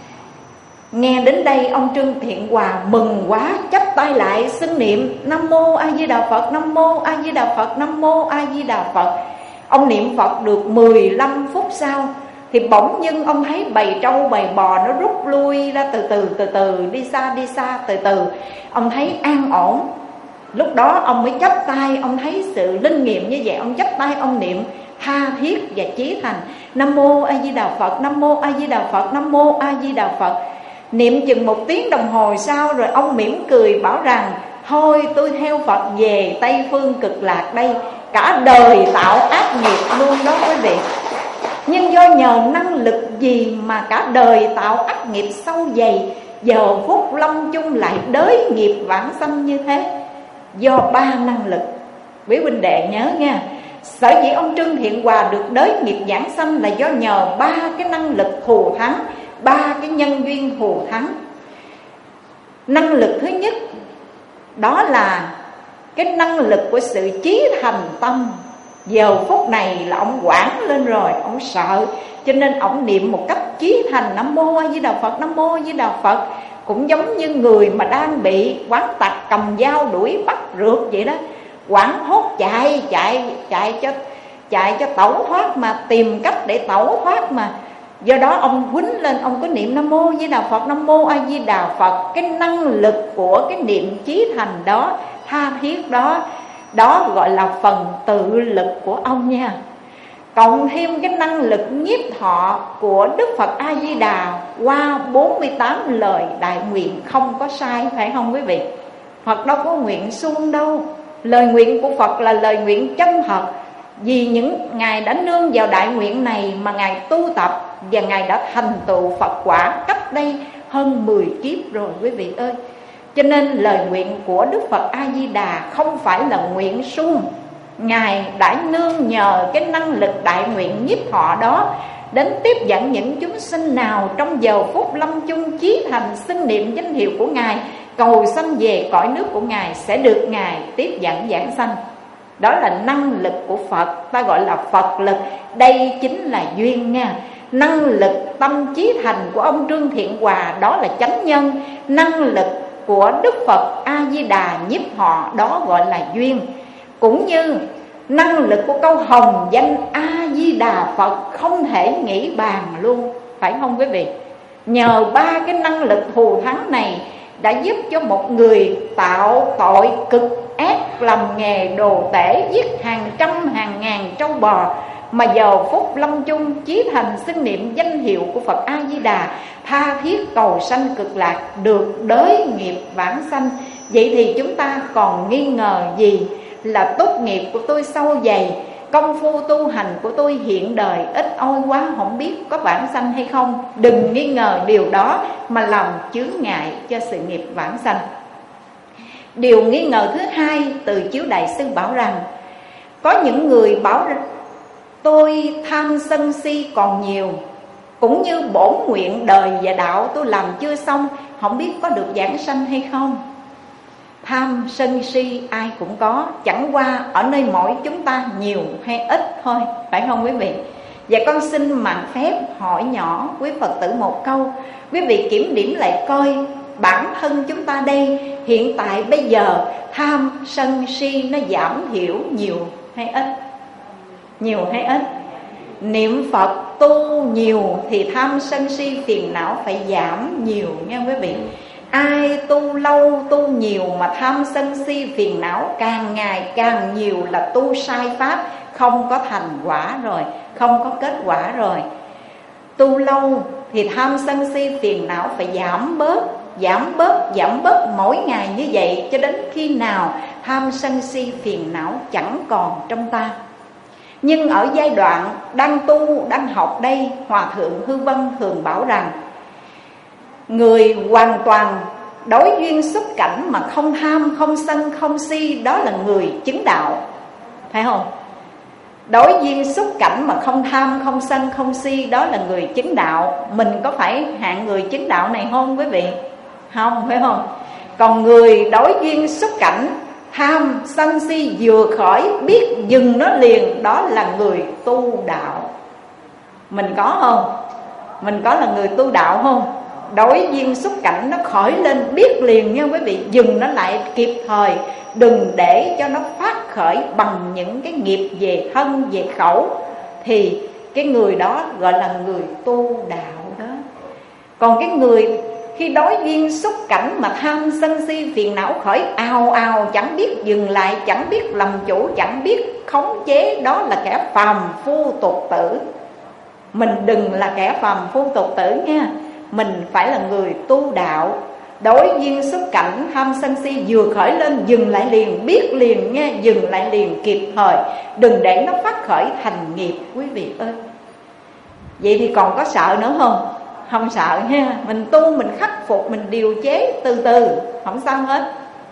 Nghe đến đây ông Trương Thiện Hòa mừng quá, chắp tay lại xưng niệm: Nam mô A Di Đà Phật, Nam mô A Di Đà Phật, Nam mô A Di Đà Phật. Ông niệm Phật được 15 phút sau thì bỗng dưng ông thấy bầy trâu bầy bò nó rút lui ra từ từ, đi xa từ từ. Ông thấy an ổn. Lúc đó ông mới chắp tay, ông thấy sự linh nghiệm như vậy, ông chắp tay ông niệm tha thiết và chí thành: Nam mô A Di Đà Phật, Nam mô A Di Đà Phật, Nam mô A Di Đà Phật. Niệm chừng 1 tiếng đồng hồ sau rồi ông mỉm cười bảo rằng: thôi tôi theo Phật về Tây Phương Cực Lạc đây, cả đời tạo ác nghiệp luôn đó quý vị. Nhưng do nhờ năng lực gì mà cả đời tạo ác nghiệp sâu dày, giờ phút lâm chung lại đới nghiệp vãng sanh như thế? Do 3 năng lực. Quý huynh đệ nhớ nha, sở dĩ ông Trương Thiện Hòa được đới nghiệp vãng sanh là do nhờ 3 cái năng lực thù thắng, 3 cái nhân duyên thù thắng. Năng lực thứ nhất đó là cái năng lực của sự chí thành tâm. Giờ phút này là ông hoảng lên rồi, ông sợ, cho nên ông niệm một cách chí thành: Nam mô A Di Đà Phật, Nam mô A Di Đà Phật. Cũng giống như người mà đang bị oán tặc cầm dao đuổi bắt rượt vậy đó, hoảng hốt chạy cho tẩu thoát, mà tìm cách để tẩu thoát mà. Do đó ông quýnh lên, ông có niệm Nam mô A Di Đà Phật, Nam mô A Di Đà Phật. Cái năng lực của cái niệm chí thành đó, tha thiết đó, đó gọi là phần tự lực của ông nha. Cộng thêm cái năng lực nhiếp thọ của Đức Phật A Di Đà qua 48 lời đại nguyện không có sai, phải không quý vị? Phật đâu có nguyện suông đâu. Lời nguyện của Phật là lời nguyện chân thật. Vì những Ngài đã nương vào đại nguyện này mà Ngài tu tập, và Ngài đã thành tựu Phật quả cách đây hơn 10 kiếp rồi quý vị ơi. Cho nên lời nguyện của Đức Phật A-di-đà không phải là nguyện suông. Ngài đã nương nhờ cái năng lực đại nguyện nhiếp thọ đó đến tiếp dẫn những chúng sinh nào trong giờ phút lâm chung chí thành xưng niệm danh hiệu của Ngài, cầu sanh về cõi nước của Ngài, sẽ được Ngài tiếp dẫn giảng sanh. Đó là năng lực của Phật, ta gọi là Phật lực. Đây chính là duyên nha. Năng lực tâm chí thành của ông Trương Thiện Hòa, đó là chánh nhân. Năng lực của Đức Phật A-di-đà nhiếp họ, đó gọi là duyên. Cũng như năng lực của câu hồng danh A-di-đà Phật không thể nghĩ bàn luôn, phải không quý vị? Nhờ ba cái năng lực thù thắng này đã giúp cho một người tạo tội cực ác, làm nghề đồ tể, giết hàng trăm hàng ngàn trâu bò, mà giờ phút lâm chung chí thành xưng niệm danh hiệu của Phật A-di-đà, tha thiết cầu sanh cực lạc, được đới nghiệp vãng sanh. Vậy thì chúng ta còn nghi ngờ gì là tốt nghiệp của tôi sâu dày, công phu tu hành của tôi hiện đời ít ỏi quá, không biết có vãng sanh hay không? Đừng nghi ngờ điều đó mà làm chướng ngại cho sự nghiệp vãng sanh. Điều nghi ngờ thứ hai từ chiếu đại sư bảo rằng, có những người bảo tôi tham sân si còn nhiều, cũng như bổn nguyện đời và đạo tôi làm chưa xong, không biết có được giảng sanh hay không. Tham sân si ai cũng có, chẳng qua ở nơi mỗi chúng ta nhiều hay ít thôi, phải không quý vị? Và con xin mạn phép hỏi nhỏ quý Phật tử một câu. Quý vị kiểm điểm lại coi bản thân chúng ta đây, hiện tại bây giờ tham sân si nó giảm thiểu nhiều hay ít? Nhiều hay ít? Niệm Phật tu nhiều thì tham sân si phiền não phải giảm nhiều nha quý vị. Ai tu lâu tu nhiều mà tham sân si phiền não càng ngày càng nhiều là tu sai pháp, không có thành quả rồi, không có kết quả rồi. Tu lâu thì tham sân si phiền não phải giảm bớt mỗi ngày như vậy, cho đến khi nào tham sân si phiền não chẳng còn trong ta. Nhưng ở giai đoạn đang tu, đang học đây, Hòa Thượng Hư Vân thường bảo rằng, người hoàn toàn đối duyên xuất cảnh mà không tham, không sân, không si, đó là người chứng đạo, phải không? Đối duyên xuất cảnh mà không tham, không sân, không si, đó là người chứng đạo. Mình có phải hạng người chứng đạo này không quý vị? Không, phải không? Còn người đối duyên xuất cảnh, tham, sân, si vừa khỏi biết dừng nó liền, đó là người tu đạo. Mình có không? Mình có là người tu đạo không? Đối duyên xuất cảnh nó khởi lên biết liền nha quý vị, dừng nó lại kịp thời, đừng để cho nó phát khởi bằng những cái nghiệp về thân, về khẩu, thì cái người đó gọi là người tu đạo đó. Còn cái người khi đối duyên xuất cảnh mà tham sân si phiền não khởi ào ào, chẳng biết dừng lại, chẳng biết làm chủ, chẳng biết khống chế, đó là kẻ phàm phu tục tử. Mình đừng là kẻ phàm phu tục tử nha. Mình phải là người tu đạo. Đối duyên xuất cảnh tham sân si vừa khởi lên dừng lại liền, biết liền nha, dừng lại liền kịp thời, đừng để nó phát khởi thành nghiệp quý vị ơi. Vậy thì còn có sợ nữa không? Không sợ ha. Mình tu, mình khắc phục, mình điều chế từ từ, không sao hết.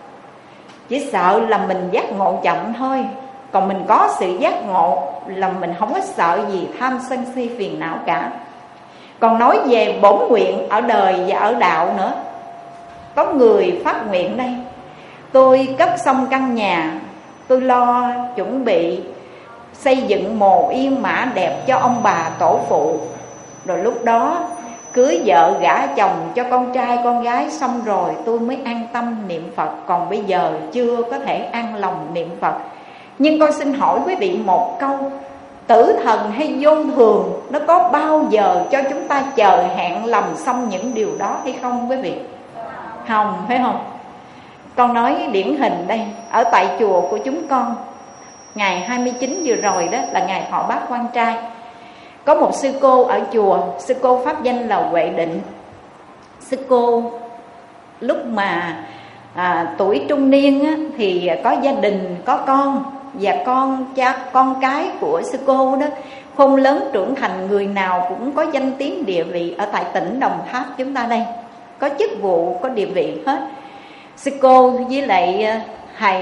Chỉ sợ là mình giác ngộ chậm thôi. Còn mình có sự giác ngộ là mình không có sợ gì tham sân si phiền não cả. Còn nói về bổn nguyện ở đời và ở đạo nữa. Có người phát nguyện đây, tôi cất xong căn nhà, tôi lo chuẩn bị xây dựng mồ yên mã đẹp cho ông bà tổ phụ, rồi lúc đó cưới vợ gả chồng cho con trai con gái xong rồi tôi mới an tâm niệm Phật. Còn bây giờ chưa có thể an lòng niệm Phật. Nhưng con xin hỏi quý vị một câu, tử thần hay vô thường nó có bao giờ cho chúng ta chờ hẹn làm xong những điều đó hay không quý vị? Không, phải không? Con nói điển hình đây, ở tại chùa của chúng con, ngày 29 vừa rồi đó là ngày thọ bát quan trai. Có một sư cô ở chùa, sư cô pháp danh là Huệ Định. Sư cô lúc mà tuổi trung niên á, thì có gia đình, có con. Và con cái của sư cô đó khôn lớn trưởng thành, người nào cũng có danh tiếng địa vị ở tại tỉnh Đồng Tháp chúng ta đây. có chức vụ, có địa vị hết. Sư cô với lại thầy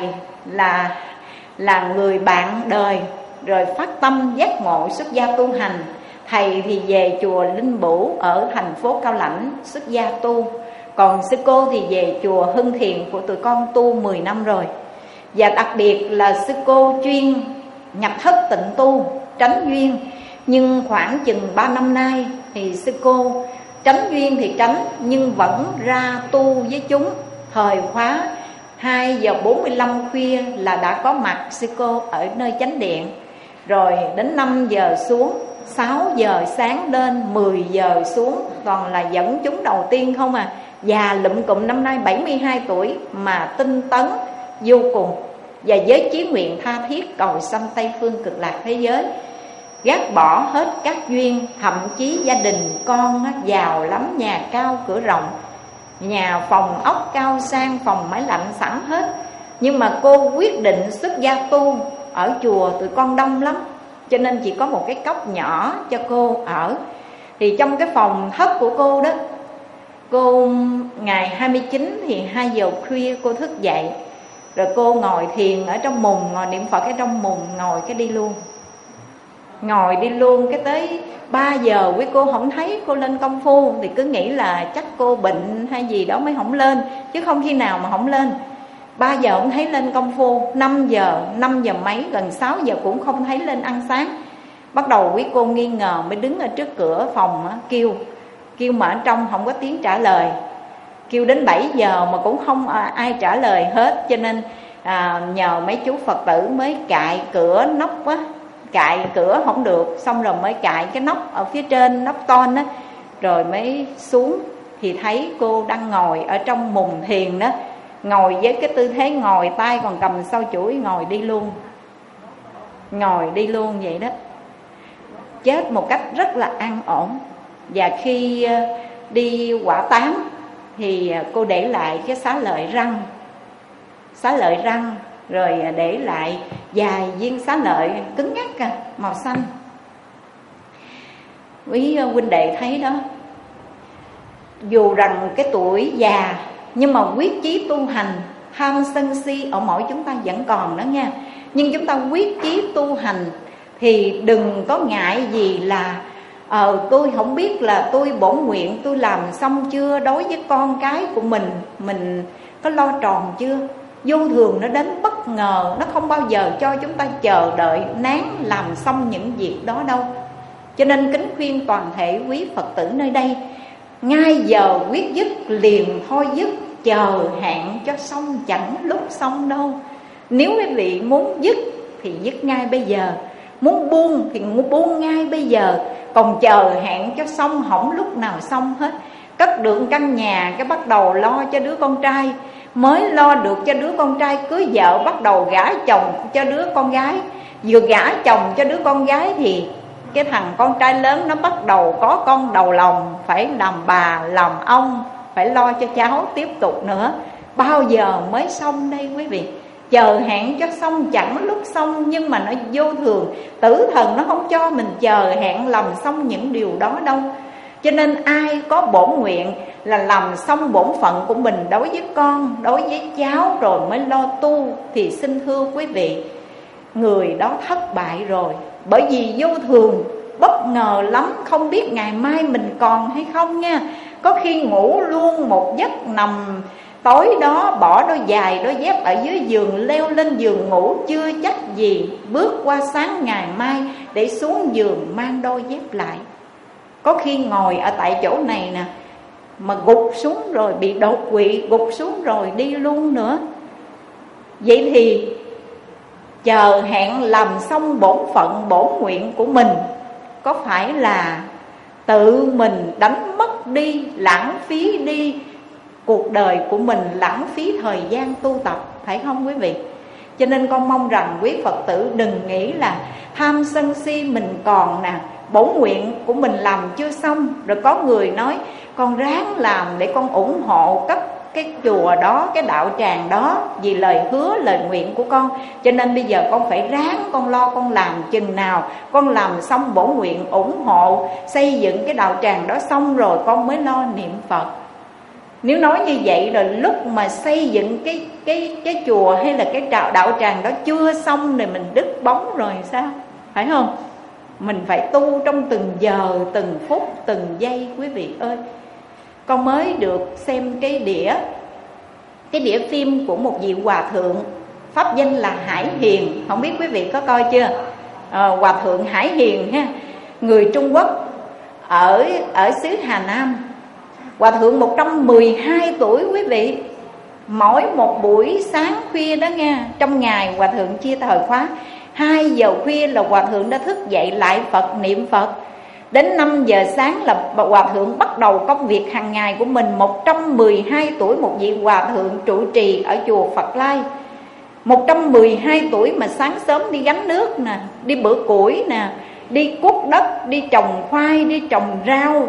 là người bạn đời, rồi phát tâm giác ngộ xuất gia tu hành. Thầy thì về chùa Linh Bửu ở thành phố Cao Lãnh xuất gia tu, còn sư cô thì về chùa Hưng Thiền của tụi con tu 10 năm rồi. Và đặc biệt là sư cô chuyên nhập thất tịnh tu, tránh duyên. Nhưng khoảng chừng 3 năm nay thì sư cô tránh duyên thì tránh, nhưng vẫn ra tu với chúng. Thời khóa 2 giờ 45 khuya là đã có mặt sư cô ở nơi chánh điện. Rồi đến 5 giờ xuống, 6 giờ sáng lên, 10 giờ xuống, toàn là dẫn chúng đầu tiên không à. Già lụm cụm, năm nay 72 tuổi mà tinh tấn vô cùng. Và với chí nguyện tha thiết cầu sanh Tây Phương Cực Lạc thế giới, gác bỏ hết các duyên. Thậm chí gia đình con giàu lắm, nhà cao cửa rộng, nhà phòng ốc cao sang, phòng máy lạnh sẵn hết. Nhưng mà cô quyết định xuất gia tu. Ở chùa tụi con đông lắm, cho nên chỉ có một cái cốc nhỏ cho cô ở. Thì trong cái phòng thất của cô đó, cô ngày 29 thì 2 giờ khuya cô thức dậy. Rồi cô ngồi thiền ở trong mùng, ngồi niệm Phật ở trong mùng, ngồi cái đi luôn. Ngồi đi luôn, cái tới 3 giờ quý cô không thấy cô lên công phu. Thì cứ nghĩ là chắc cô bệnh hay gì đó mới không lên, chứ không khi nào mà không lên. 3 giờ không thấy lên công phu, 5 giờ mấy, gần 6 giờ cũng không thấy lên ăn sáng. Bắt đầu quý cô nghi ngờ, mới đứng ở trước cửa phòng kêu mà ở trong không có tiếng trả lời. Kêu đến 7 giờ mà cũng không ai trả lời hết. Cho nên nhờ mấy chú Phật tử mới cạy cửa nóc á, cạy cửa không được, xong rồi mới cạy cái nóc ở phía trên, nóc ton á, rồi mới xuống. Thì thấy cô đang ngồi ở trong mùng thiền đó, ngồi với cái tư thế ngồi, tay còn cầm sau chuỗi, ngồi đi luôn vậy đó. Chết một cách rất là an ổn. Và khi đi hỏa táng thì cô để lại cái xá lợi răng, rồi để lại vài viên xá lợi cứng ngắc màu xanh. Quý huynh đệ thấy đó, dù rằng cái tuổi già nhưng mà quyết chí tu hành, tham sân si ở mỗi chúng ta vẫn còn đó nha. Nhưng chúng ta quyết chí tu hành thì đừng có ngại gì là tôi không biết là tôi bổn nguyện tôi làm xong chưa, đối với con cái của mình có lo tròn chưa. Vô thường nó đến bất ngờ, nó không bao giờ cho chúng ta chờ đợi nán làm xong những việc đó đâu. Cho nên kính khuyên toàn thể quý Phật tử nơi đây, ngay giờ quyết dứt liền thôi dứt, chờ hạn cho xong chẳng lúc xong đâu. Nếu quý vị muốn dứt thì dứt ngay bây giờ, muốn buông thì buông ngay bây giờ. Còn chờ hạn cho xong hỏng lúc nào xong hết. Cất được căn nhà cái bắt đầu lo cho đứa con trai, mới lo được cho đứa con trai cưới vợ, bắt đầu gả chồng cho đứa con gái. Vừa gả chồng cho đứa con gái thì cái thằng con trai lớn nó bắt đầu có con đầu lòng, phải làm bà làm ông, phải lo cho cháu tiếp tục nữa. Bao giờ mới xong đây quý vị? Chờ hạn cho xong chẳng lúc xong, nhưng mà nó vô thường, tử thần nó không cho mình chờ hạn làm xong những điều đó đâu. Cho nên ai có bổn nguyện là làm xong bổn phận của mình đối với con, đối với cháu rồi mới lo tu, thì xin thưa quý vị, người đó thất bại rồi. Bởi vì vô thường bất ngờ lắm, không biết ngày mai mình còn hay không nha. Có khi ngủ luôn một giấc nằm tối đó, bỏ đôi giày đôi dép ở dưới giường, leo lên giường ngủ chưa chắc gì bước qua sáng ngày mai để xuống giường mang đôi dép lại. Có khi ngồi ở tại chỗ này nè mà gục xuống rồi bị đột quỵ, gục xuống rồi đi luôn nữa. Vậy thì chờ hẹn làm xong bổn phận bổn nguyện của mình, có phải là tự mình đánh mất đi, lãng phí đi cuộc đời của mình, lãng phí thời gian tu tập, phải không quý vị? Cho nên con mong rằng quý Phật tử đừng nghĩ là tham sân si mình còn nè, bổn nguyện của mình làm chưa xong. Rồi có người nói con ráng làm để con ủng hộ cấp cái chùa đó, cái đạo tràng đó, vì lời hứa lời nguyện của con, cho nên bây giờ con phải ráng, con lo con làm chừng nào con làm xong bổn nguyện ủng hộ xây dựng cái đạo tràng đó xong rồi con mới lo niệm Phật. Nếu nói như vậy rồi lúc mà xây dựng cái chùa hay là cái đạo tràng đó chưa xong thì mình đứt bóng rồi sao? Phải không? Mình phải tu trong từng giờ, từng phút, từng giây quý vị ơi. Con mới được xem cái đĩa phim của một vị hòa thượng, pháp danh là Hải Hiền. Không biết quý vị có coi chưa? Hòa thượng Hải Hiền ha, người Trung Quốc ở xứ Hà Nam. Hòa thượng 112 tuổi quý vị. Mỗi một buổi sáng khuya đó nha, trong ngày hòa thượng chia thời khóa 2 giờ khuya là hòa thượng đã thức dậy lại Phật, niệm Phật. Đến 5 giờ sáng là hòa thượng bắt đầu công việc hàng ngày của mình. 112 tuổi, một vị hòa thượng trụ trì ở chùa Phật Lai. 112 tuổi mà sáng sớm đi gánh nước nè, đi bữa củi nè, đi cuốc đất, đi trồng khoai, đi trồng rau.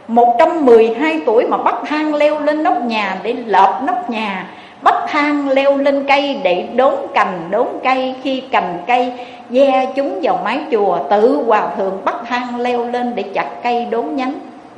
112 tuổi mà bắt thang leo lên nóc nhà để lợp nóc nhà, bắt thang leo lên cây để đốn cành đốn cây. Khi cành cây gieo chúng vào mái chùa, tự hòa thượng bắt thang leo lên để chặt cây đốn nhánh.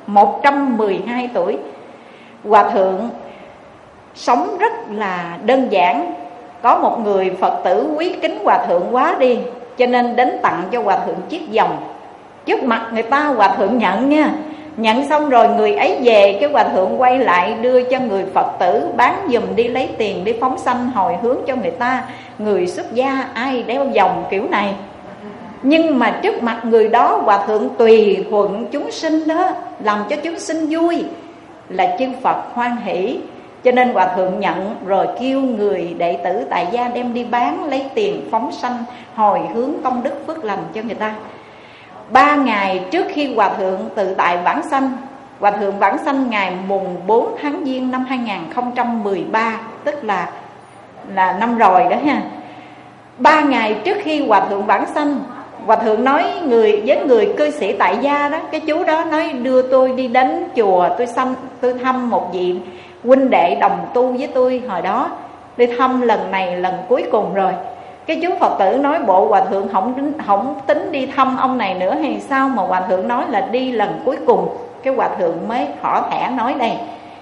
112 tuổi. Hòa thượng sống rất là đơn giản. Có một người Phật tử quý kính hòa thượng quá đi, cho nên đến tặng cho hòa thượng chiếc vòng. Trước mặt người ta hòa thượng nhận nha. Nhận xong rồi người ấy về, cái hòa thượng quay lại đưa cho người Phật tử bán giùm đi lấy tiền, đi phóng sanh hồi hướng cho người ta. Người xuất gia ai đeo vòng kiểu này. Nhưng mà trước mặt người đó hòa thượng tùy thuận chúng sinh đó, làm cho chúng sinh vui, là chư Phật hoan hỷ. Cho nên hòa thượng nhận rồi kêu người đệ tử tại gia đem đi bán, lấy tiền phóng sanh hồi hướng công đức phước lành cho người ta. 3 ngày trước khi hòa thượng tự tại vãng sanh, hòa thượng vãng sanh ngày mùng 4 tháng Giêng năm 2013, tức là năm rồi đó ha. 3 ngày trước khi hòa thượng vãng sanh, hòa thượng nói với người cư sĩ tại gia đó, cái chú đó nói đưa tôi đi đến chùa, tôi thăm một vị huynh đệ đồng tu với tôi hồi đó, đi thăm lần này lần cuối cùng rồi. Cái chú Phật tử nói bộ hòa thượng không tính đi thăm ông này nữa hay sao mà hòa thượng nói là đi lần cuối cùng. Cái hòa thượng mới thỏ thẻ nói đây: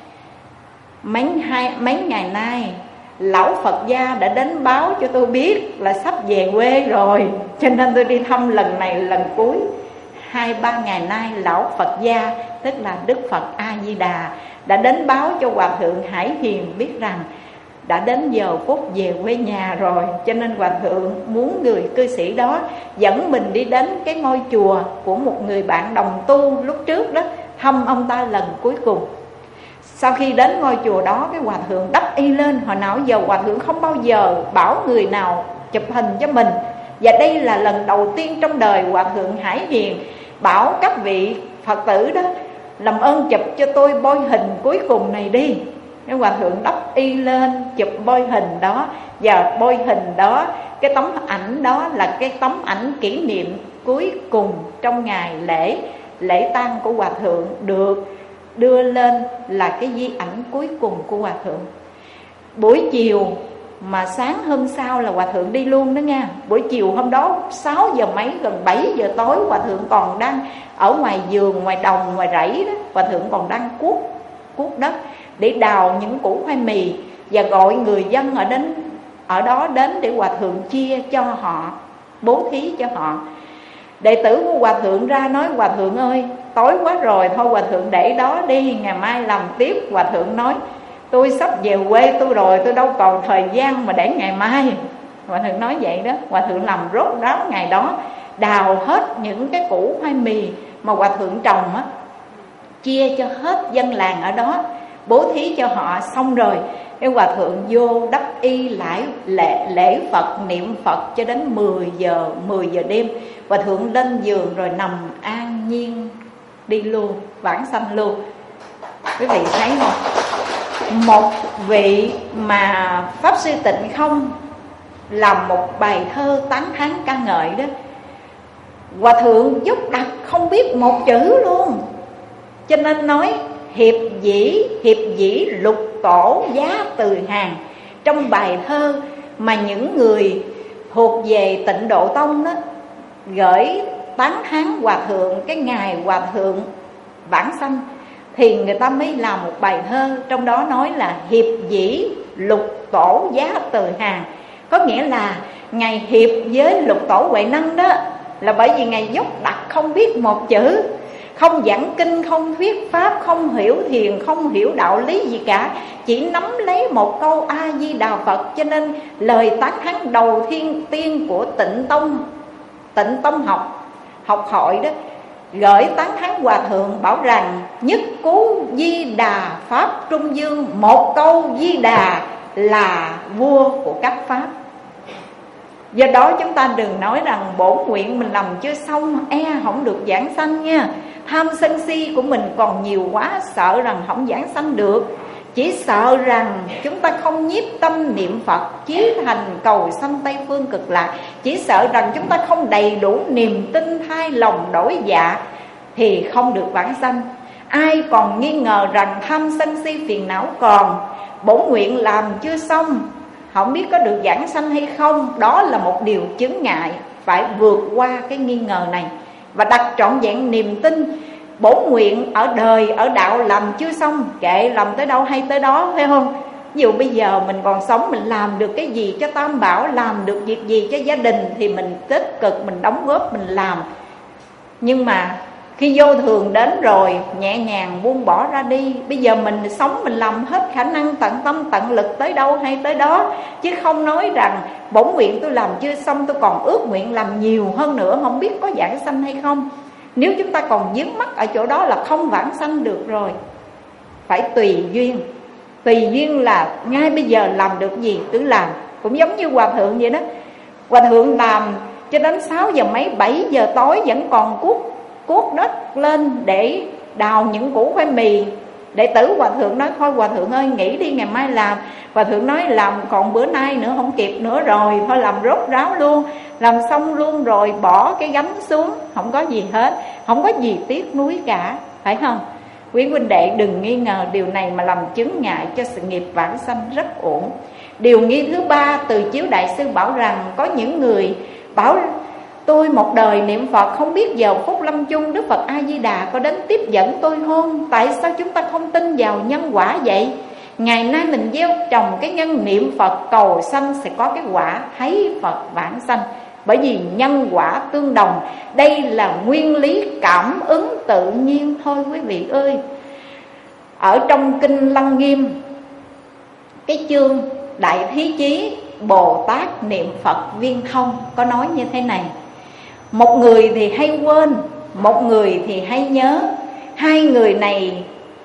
mấy ngày nay lão Phật gia đã đến báo cho tôi biết là sắp về quê rồi, cho nên tôi đi thăm lần này lần cuối. 2-3 ngày nay lão Phật gia, tức là Đức Phật A Di Đà, đã đến báo cho hòa thượng Hải Hiền biết rằng đã đến giờ phút về quê nhà rồi. Cho nên hòa thượng muốn người cư sĩ đó dẫn mình đi đến cái ngôi chùa của một người bạn đồng tu lúc trước đó, thăm ông ta lần cuối cùng. Sau khi đến ngôi chùa đó, cái hòa thượng đắp y lên. Hồi nào giờ hòa thượng không bao giờ bảo người nào chụp hình cho mình, và đây là lần đầu tiên trong đời hòa thượng Hải Hiền bảo các vị Phật tử đó làm ơn chụp cho tôi bôi hình cuối cùng này đi. Cái hòa thượng đắp y lên chụp bôi hình đó, và bôi hình đó, cái tấm ảnh đó là cái tấm ảnh kỷ niệm cuối cùng trong ngày lễ tang của hòa thượng, được đưa lên là cái di ảnh cuối cùng của hòa thượng. Buổi chiều mà sáng hôm sau là hòa thượng đi luôn đó nha. Buổi chiều hôm đó 6 giờ mấy, gần 7 giờ tối, hòa thượng còn đang ở ngoài vườn, ngoài đồng, ngoài rẫy đó. Hòa thượng còn đang cuốc đất để đào những củ khoai mì, và gọi người dân ở đó đến để hòa thượng chia cho họ, bố thí cho họ. Đệ tử của hòa thượng ra nói: hòa thượng ơi, tối quá rồi, thôi hòa thượng để đó đi, ngày mai làm tiếp. Hòa thượng nói: tôi sắp về quê tôi rồi, tôi đâu còn thời gian mà để ngày mai. Hòa thượng nói vậy đó. Hòa thượng làm rốt ráo ngày đó, đào hết những cái củ khoai mì mà hòa thượng trồng á, chia cho hết dân làng ở đó, bố thí cho họ. Xong rồi cái hòa thượng vô đắp y lại lễ Phật, niệm Phật cho đến 10 giờ đêm. Hòa thượng lên giường rồi nằm an nhiên đi luôn, vãng sanh luôn. Quý vị thấy không? Một vị mà Pháp Sư Tịnh Không làm một bài thơ tán thán ca ngợi đó, hòa thượng dốc đặt không biết một chữ luôn. Cho nên nói hiệp dĩ lục tổ giá từ hàng. Trong bài thơ mà những người thuộc về Tịnh Độ Tông đó gửi tán thán hòa thượng cái ngày hòa thượng vãng sanh, thì người ta mới làm một bài thơ, trong đó nói là hiệp dĩ lục tổ giá từ hàng. Có nghĩa là Ngài hiệp với lục tổ Huệ Năng đó là bởi vì Ngài dốc đặt không biết một chữ, không giảng kinh, không thuyết pháp, không hiểu thiền, không hiểu đạo lý gì cả, chỉ nắm lấy một câu A Di Đà Phật. Cho nên lời tán thán đầu tiên của Tịnh Tông học hội đó gửi tán thán Hòa Thượng, bảo rằng nhất cú Di Đà Pháp Trung Dương, một câu Di Đà là vua của các pháp. Do đó chúng ta đừng nói rằng bổn nguyện mình làm chưa xong, không được giảng sanh nha. Tham sân si của mình còn nhiều quá, sợ rằng không giảng sanh được. Chỉ sợ rằng chúng ta không nhiếp tâm niệm Phật, chí thành cầu sanh Tây Phương Cực Lạc. Chỉ sợ rằng chúng ta không đầy đủ niềm tin, thay lòng đổi dạ thì không được vãng sanh. Ai còn nghi ngờ rằng tham sân si phiền não còn, bổn nguyện làm chưa xong, không biết có được giảng sanh hay không, đó là một điều chướng ngại. Phải vượt qua cái nghi ngờ này và đặt trọn vẹn niềm tin. Bổn nguyện ở đời, ở đạo làm chưa xong, kệ làm tới đâu hay tới đó, phải không? Ví dụ bây giờ mình còn sống, mình làm được cái gì cho Tam Bảo, làm được việc gì cho gia đình thì mình tích cực, mình đóng góp, mình làm. Nhưng mà khi vô thường đến rồi, nhẹ nhàng buông bỏ ra đi. Bây giờ mình sống, mình làm hết khả năng, tận tâm tận lực tới đâu hay tới đó, chứ không nói rằng bổn nguyện tôi làm chưa xong, tôi còn ước nguyện làm nhiều hơn nữa, không biết có giảng sanh hay không. Nếu chúng ta còn vướng mắc ở chỗ đó là không vãng sanh được rồi. Phải tùy duyên. Tùy duyên là ngay bây giờ làm được gì cứ làm. Cũng giống như Hòa Thượng vậy đó. Hòa Thượng làm cho đến 6 giờ mấy, 7 giờ tối vẫn còn cuốc đất lên để đào những củ khoai mì. Đệ tử Hòa Thượng nói thôi Hòa Thượng ơi, nghỉ đi, ngày mai làm. Hòa Thượng nói làm còn bữa nay nữa không kịp nữa rồi, thôi làm rốt ráo luôn. Làm xong luôn rồi bỏ cái gánh xuống, không có gì hết, không có gì tiếc nuối cả, phải không? Quý huynh đệ đừng nghi ngờ điều này mà làm chướng ngại cho sự nghiệp vãng sanh rất ổn. Điều nghi thứ 3 từ chiếu đại sư bảo rằng có những người bảo tôi một đời niệm Phật, không biết giờ phút lâm chung Đức Phật A Di Đà có đến tiếp dẫn tôi không? Tại sao chúng ta không tin vào nhân quả vậy? Ngày nay mình gieo trồng cái nhân niệm Phật cầu sanh sẽ có cái quả thấy Phật vãng sanh. Bởi vì nhân quả tương đồng. Đây là nguyên lý cảm ứng tự nhiên thôi quý vị ơi. Ở trong Kinh Lăng Nghiêm, cái chương Đại Thí Chí Bồ Tát Niệm Phật Viên Thông có nói như thế này: một người thì hay quên, một người thì hay nhớ. Hai người này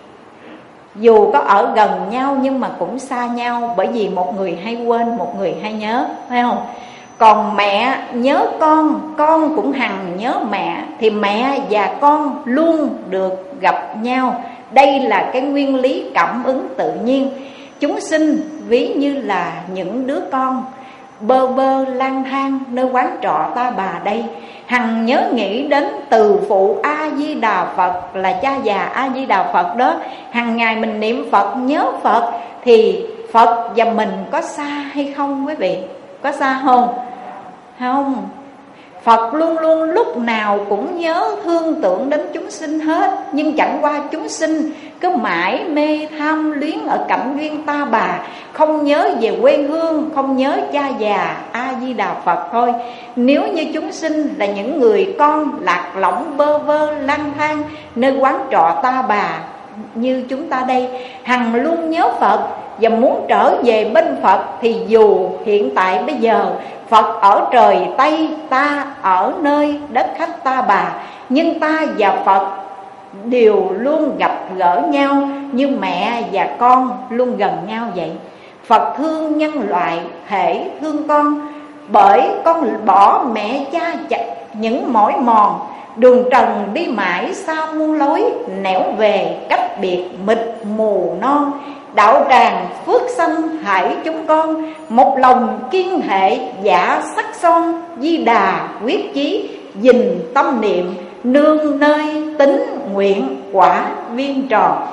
dù có ở gần nhau nhưng mà cũng xa nhau, bởi vì một người hay quên, một người hay nhớ, phải không? Còn mẹ nhớ con cũng hằng nhớ mẹ, thì mẹ và con luôn được gặp nhau. Đây là cái nguyên lý cảm ứng tự nhiên. Chúng sinh ví như là những đứa con bơ vơ lang thang nơi quán trọ ta bà đây, hằng nhớ nghĩ đến từ phụ A Di Đà Phật là cha già A Di Đà Phật đó. Hằng ngày mình niệm Phật, nhớ Phật, thì Phật và mình có xa hay không quý vị? Có xa không? Không. Phật luôn luôn lúc nào cũng nhớ thương tưởng đến chúng sinh hết. Nhưng chẳng qua chúng sinh cứ mãi mê tham luyến ở cảnh duyên ta bà, không nhớ về quê hương, không nhớ cha già A Di Đà Phật thôi. Nếu như chúng sinh là những người con lạc lõng bơ vơ lang thang nơi quán trọ ta bà như chúng ta đây, hằng luôn nhớ Phật và muốn trở về bên Phật, thì dù hiện tại bây giờ Phật ở trời Tây, ta ở nơi đất khách ta bà, nhưng ta và Phật đều luôn gặp gỡ nhau như mẹ và con luôn gần nhau vậy. Phật thương nhân loại hễ thương con, bởi con bỏ mẹ cha chặt những mỏi mòn. Đường trần đi mãi xa muôn lối, nẻo về cách biệt mịt mù non. Đạo tràng phước sanh hãy chúng con, một lòng kiên hệ giả sắc son. Di Đà quyết chí gìn tâm niệm, nương nơi tín nguyện quả viên tròn.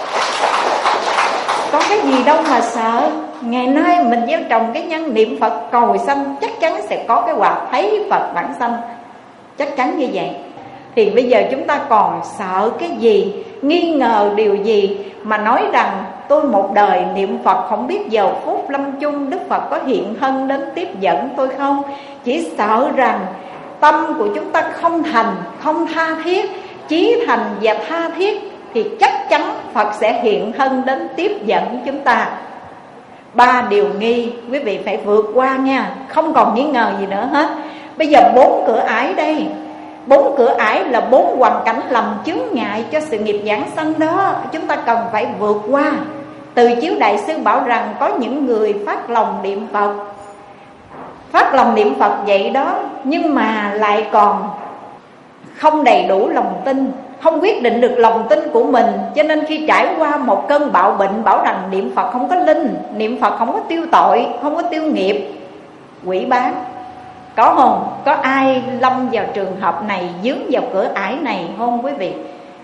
Có cái gì đâu mà sợ. Ngày nay mình gieo trồng cái nhân niệm Phật cầu sanh, chắc chắn sẽ có cái quả thấy Phật vãng sanh, chắc chắn như vậy. thì bây giờ chúng ta còn sợ cái gì, nghi ngờ điều gì mà nói rằng tôi một đời niệm Phật không biết giờ phút lâm chung Đức Phật có hiện thân đến tiếp dẫn tôi không? Chỉ sợ rằng tâm của chúng ta không thành, không tha thiết. Chí thành và tha thiết thì chắc chắn Phật sẽ hiện thân đến tiếp dẫn chúng ta. 3 điều nghi quý vị phải vượt qua nha, không còn nghi ngờ gì nữa hết. Bây giờ 4 cửa ải đây. 4 cửa ải là 4 hoàn cảnh làm chướng ngại cho sự nghiệp giảng sanh đó, chúng ta cần phải vượt qua. Từ chiếu đại sư bảo rằng có những người phát lòng niệm Phật, phát lòng niệm Phật vậy đó, nhưng mà lại còn không đầy đủ lòng tin, không quyết định được lòng tin của mình. Cho nên khi trải qua một cơn bạo bệnh, bảo rằng niệm Phật không có linh, niệm Phật không có tiêu tội, không có tiêu nghiệp, quỷ bán. Có không? Có ai lâm vào trường hợp này, dướng vào cửa ải này không quý vị?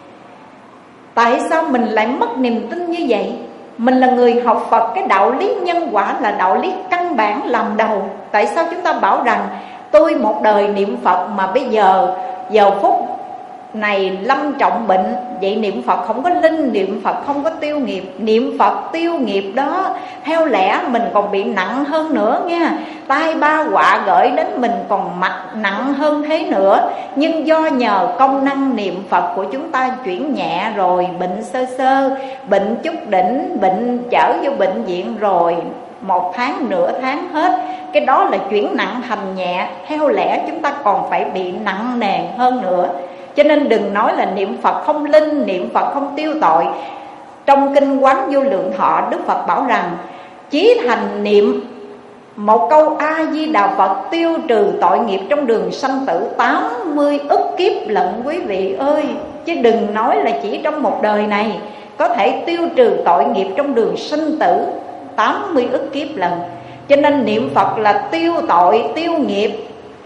Tại sao mình lại mất niềm tin như vậy? Mình là người học Phật, cái đạo lý nhân quả là đạo lý căn bản làm đầu. Tại sao chúng ta bảo rằng tôi một đời niệm Phật mà bây giờ phút này lâm trọng bệnh, vậy niệm Phật không có linh, niệm Phật không có tiêu nghiệp. Niệm Phật tiêu nghiệp đó, theo lẽ mình còn bị nặng hơn nữa nha. Tai ba họa gửi đến mình còn nặng hơn thế nữa. Nhưng do nhờ công năng niệm Phật của chúng ta chuyển nhẹ rồi, bệnh sơ sơ, bệnh chút đỉnh, bệnh chở vô bệnh viện rồi 1 tháng, nửa tháng hết. Cái đó là chuyển nặng thành nhẹ. Theo lẽ chúng ta còn phải bị nặng nề hơn nữa. Cho nên đừng nói là niệm Phật không linh, niệm Phật không tiêu tội. Trong Kinh Quán Vô Lượng Thọ, Đức Phật bảo rằng chí thành niệm một câu A-di-đà Phật tiêu trừ tội nghiệp trong đường sanh tử 80 ức kiếp lận quý vị ơi. Chứ đừng nói là chỉ trong một đời này, có thể tiêu trừ tội nghiệp trong đường sanh tử 80 ức kiếp lần. Cho nên niệm Phật là tiêu tội, tiêu nghiệp.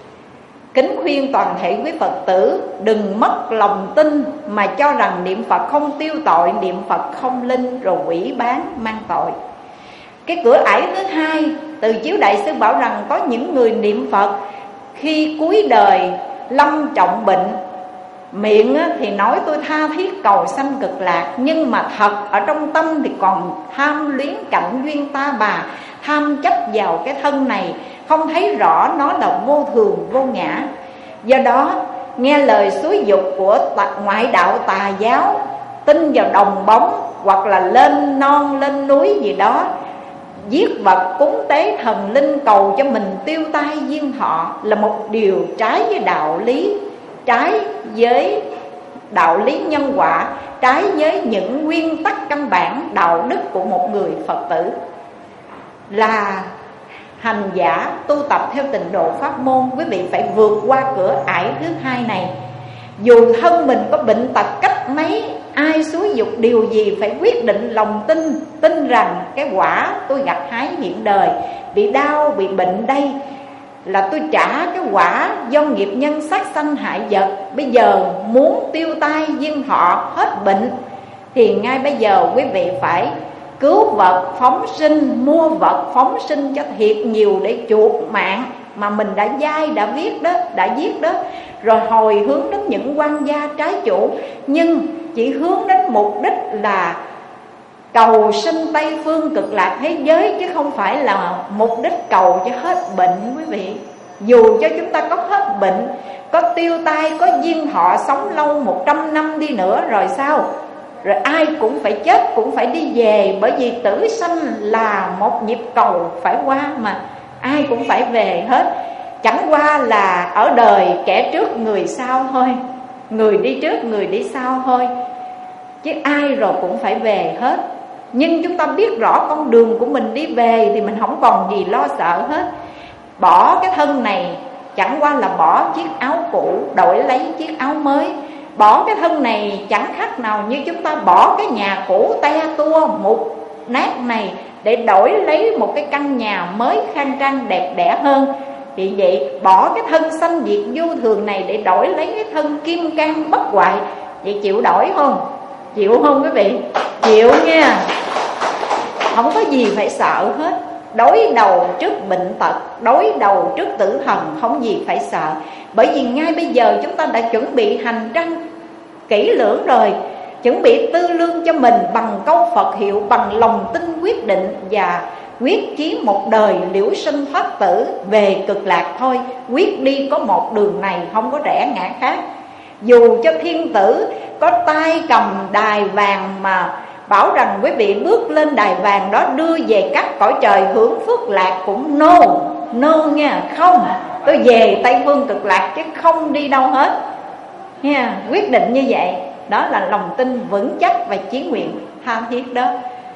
Kính khuyên toàn thể quý Phật tử đừng mất lòng tin mà cho rằng niệm Phật không tiêu tội, niệm Phật không linh, rồi quỷ bán mang tội. Cái cửa ải thứ hai, từ chiếu đại sư bảo rằng có những người niệm Phật khi cuối đời lâm trọng bệnh, miệng thì nói tôi tha thiết cầu sanh cực lạc, nhưng mà thật ở trong tâm thì còn tham luyến cảnh duyên ta bà, tham chấp vào cái thân này, không thấy rõ nó là vô thường vô ngã. Do đó nghe lời xúi dục của ngoại đạo tà giáo, tin vào đồng bóng hoặc là lên non lên núi gì đó, giết vật cúng tế thần linh cầu cho mình tiêu tai duyên thọ, là một điều trái với đạo lý, trái với đạo lý nhân quả, trái với những nguyên tắc căn bản đạo đức của một người Phật tử. Là hành giả tu tập theo tịnh độ pháp môn, quý vị phải vượt qua cửa ải thứ hai này. Dù thân mình có bệnh tật cách mấy, ai xúi dục điều gì, phải quyết định lòng tin rằng cái quả tôi gặt hái hiện đời, bị đau, bị bệnh đây, là tôi trả cái quả do nghiệp nhân sát sanh hại vật. Bây giờ muốn tiêu tai duyên thọ hết bệnh, thì ngay bây giờ quý vị phải cứu vật phóng sinh, mua vật phóng sinh cho thiệt nhiều để chuộc mạng mà mình đã dai, đã viết đó, đã giết đó. Rồi hồi hướng đến những quan gia trái chủ, nhưng chỉ hướng đến mục đích là cầu sinh Tây Phương cực lạc thế giới, chứ không phải là mục đích cầu cho hết bệnh quý vị. Dù cho chúng ta có hết bệnh, có tiêu tai, có duyên thọ sống lâu 100 năm đi nữa rồi sao? Rồi ai cũng phải chết, cũng phải đi về. Bởi vì tử sanh là một nhịp cầu phải qua mà, ai cũng phải về hết. Chẳng qua là ở đời kẻ trước người sau thôi, người đi trước người đi sau thôi, chứ ai rồi cũng phải về hết. Nhưng chúng ta biết rõ con đường của mình đi về thì mình không còn gì lo sợ hết. Bỏ cái thân này chẳng qua là bỏ chiếc áo cũ đổi lấy chiếc áo mới. Bỏ cái thân này chẳng khác nào như chúng ta bỏ cái nhà cũ te tua mục nát này để đổi lấy một cái căn nhà mới khang trang đẹp đẽ hơn. Thì vậy, bỏ cái thân sanh diệt vô thường này để đổi lấy cái thân kim cang bất hoại, vậy chịu đổi không? Chịu không quý vị? Chịu nha. Không có gì phải sợ hết. đối đầu trước bệnh tật, đối đầu trước tử thần, không gì phải sợ. Bởi vì ngay bây giờ chúng ta đã chuẩn bị hành trang kỹ lưỡng rồi, chuẩn bị tư lương cho mình bằng câu Phật hiệu, bằng lòng tin quyết định và quyết chí một đời liễu sinh thoát tử về cực lạc thôi. Quyết đi có một đường này, không có rẽ ngã khác. Dù cho thiên tử có tay cầm đài vàng mà bảo rằng quý vị bước lên đài vàng đó đưa về các cõi trời hưởng phước lạc cũng no nha. Không, tôi về Tây Phương cực lạc chứ không đi đâu hết nha. Quyết định như vậy, đó là lòng tin vững chắc và chí nguyện tha thiết đó.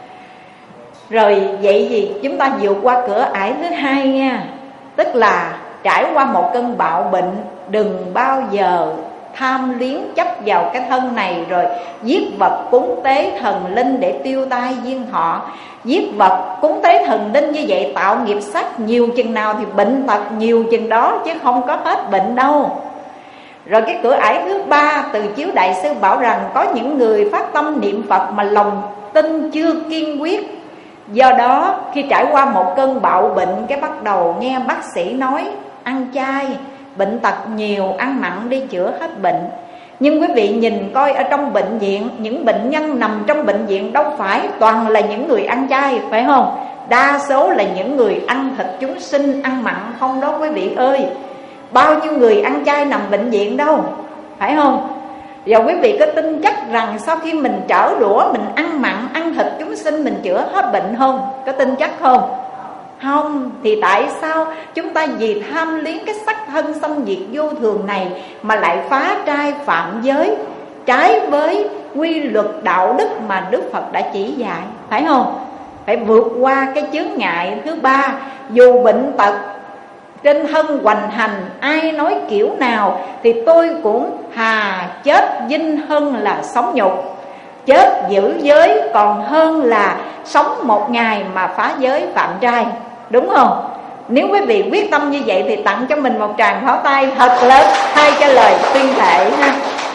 Rồi vậy gì chúng ta vượt qua cửa ải thứ hai nha. Tức là trải qua một cơn bạo bệnh, đừng bao giờ tham luyến chấp vào cái thân này, rồi giết vật cúng tế thần linh để tiêu tai duyên họ. Giết vật cúng tế thần linh như vậy tạo nghiệp sát nhiều chừng nào thì bệnh tật nhiều chừng đó, chứ không có hết bệnh đâu. Rồi cái cửa ải thứ ba, Từ Chiếu Đại Sư bảo rằng có những người phát tâm niệm Phật mà lòng tin chưa kiên quyết. Do đó khi trải qua một cơn bạo bệnh, cái bắt đầu nghe bác sĩ nói ăn chay, bệnh tật nhiều, ăn mặn đi chữa hết bệnh. Nhưng quý vị nhìn coi ở trong bệnh viện, những bệnh nhân nằm trong bệnh viện đâu phải toàn là những người ăn chay, phải không? Đa số là những người ăn thịt chúng sinh, ăn mặn không đó quý vị ơi. Bao nhiêu người ăn chay nằm bệnh viện đâu, phải không? Và quý vị có tin chắc rằng sau khi mình trở đũa, mình ăn mặn, ăn thịt chúng sinh, mình chữa hết bệnh không? Có tin chắc không? Không. Thì tại sao chúng ta vì tham luyến cái sắc thân sanh diệt vô thường này mà lại phá trai phạm giới, trái với quy luật đạo đức mà Đức Phật đã chỉ dạy, phải không? Phải vượt qua cái chướng ngại thứ ba. Dù bệnh tật trên thân hoành hành, ai nói kiểu nào thì tôi cũng thà chết vinh hơn là sống nhục. Chết giữ giới còn hơn là sống một ngày mà phá giới phạm trai, đúng không? Nếu quý vị quyết tâm như vậy thì tặng cho mình một tràng pháo tay thật lớn thay cho lời tuyên thệ ha.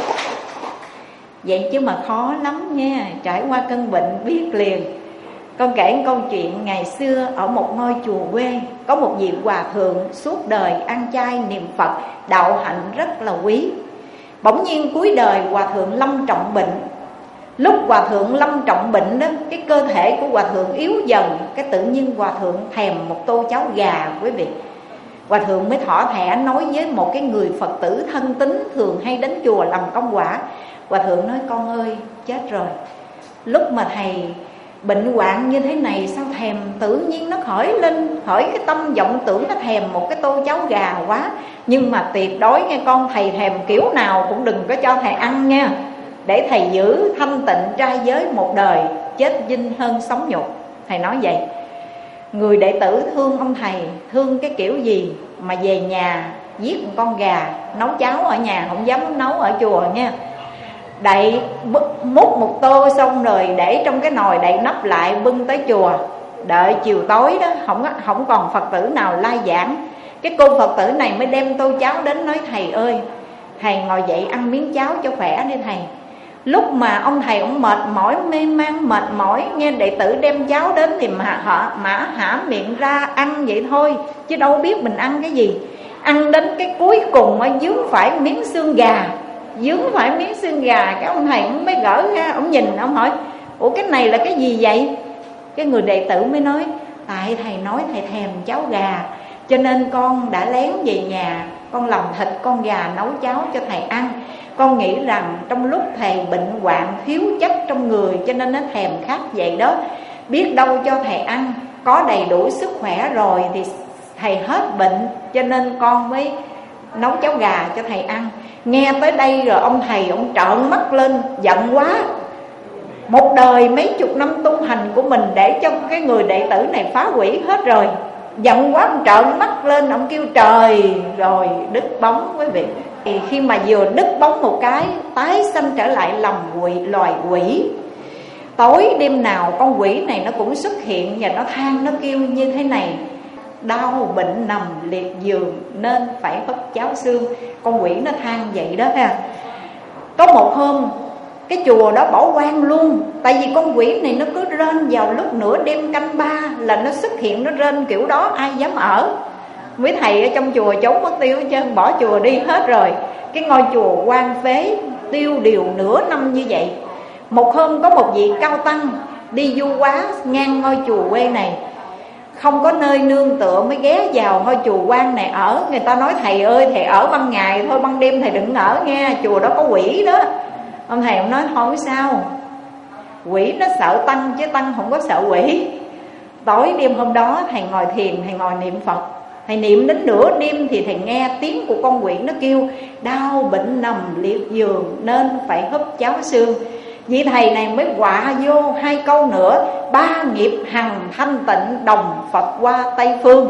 Vậy chứ mà khó lắm nha. Trải qua cơn bệnh biết liền. Con kể câu chuyện ngày xưa ở một ngôi chùa quê, có một vị hòa thượng suốt đời ăn chay niệm Phật, đạo hạnh rất là quý. Bỗng nhiên cuối đời hòa thượng lâm trọng bệnh. Lúc hòa thượng lâm trọng bệnh đó, cái cơ thể của hòa thượng yếu dần, cái tự nhiên hòa thượng thèm một tô cháo gà quý vị. Hòa thượng mới thỏ thẻ nói với một cái người Phật tử thân tín thường hay đến chùa làm công quả. Hòa thượng nói: con ơi, chết rồi. Lúc mà thầy bệnh hoạn như thế này sao thèm tự nhiên nó khởi lên, khởi cái tâm vọng tưởng nó thèm một cái tô cháo gà quá. Nhưng mà tuyệt đối nghe con, thầy thèm kiểu nào cũng đừng có cho thầy ăn nha, để thầy giữ thanh tịnh trai giới một đời, chết vinh hơn sống nhục. Thầy nói vậy. Người đệ tử thương ông thầy, thương cái kiểu gì mà về nhà giết một con gà, nấu cháo ở nhà, không dám nấu ở chùa nha. Đậy múc một tô xong rồi để trong cái nồi, đậy nắp lại, bưng tới chùa. Đợi chiều tối đó không còn Phật tử nào lai giảng, cái cô Phật tử này mới đem tô cháo đến nói: thầy ơi, thầy ngồi dậy ăn miếng cháo cho khỏe đi thầy. Lúc mà ông thầy ông mệt mỏi, mê man mệt mỏi, nghe đệ tử đem cháo đến thì mà hả miệng ra ăn vậy thôi, chứ đâu biết mình ăn cái gì. Ăn đến cái cuối cùng mới dướng phải miếng xương gà, cái ông thầy ông mới gỡ ra, ông nhìn, ông hỏi: ủa cái này là cái gì vậy? Cái người đệ tử mới nói: tại thầy nói thầy thèm cháo gà, cho nên con đã lén về nhà, con làm thịt con gà nấu cháo cho thầy ăn. Con nghĩ rằng trong lúc thầy bệnh hoạn thiếu chất trong người, cho nên nó thèm khát vậy đó. Biết đâu cho thầy ăn, có đầy đủ sức khỏe rồi thì thầy hết bệnh, cho nên con mới nấu cháo gà cho thầy ăn. Nghe tới đây rồi ông thầy ông trợn mắt lên, giận quá. Một đời mấy chục năm tu hành của mình để cho cái người đệ tử này phá hủy hết rồi. Giận quá, ông trợn mắt lên, ông kêu trời, rồi đứt bóng quý vị. Thì khi mà vừa đứt bóng một cái, tái sanh trở lại làm loài quỷ. Tối đêm nào con quỷ này nó cũng xuất hiện và nó than, nó kêu như thế này: đau bệnh nằm liệt giường nên phải hấp cháo xương. Con quỷ nó than vậy đó ha. Có một hôm cái chùa đó bỏ hoang luôn. Tại vì con quỷ này nó cứ rên vào lúc nửa đêm canh 3 là nó xuất hiện, nó rên kiểu đó ai dám ở. Mấy thầy ở trong chùa trốn mất tiêu hết trơn, bỏ chùa đi hết rồi. Cái ngôi chùa hoang phế tiêu điều nửa năm như vậy. Một hôm có một vị cao tăng đi du hóa ngang ngôi chùa quê này, không có nơi nương tựa mới ghé vào ngôi chùa quan này ở. Người ta nói thầy ơi, thầy ở ban ngày thôi, ban đêm thầy đừng ở nghe, chùa đó có quỷ đó. Ông thầy ông nói thôi sao, quỷ nó sợ tăng chứ tăng không có sợ quỷ. Tối đêm hôm đó thầy ngồi thiền, thầy ngồi niệm Phật. Thầy niệm đến nửa đêm thì thầy nghe tiếng của con quỷ nó kêu đau bệnh nằm liệt giường nên phải húp cháo xương. Vị thầy này mới quạ vô 2 câu nữa: 3 nghiệp hằng thanh tịnh đồng Phật qua Tây Phương.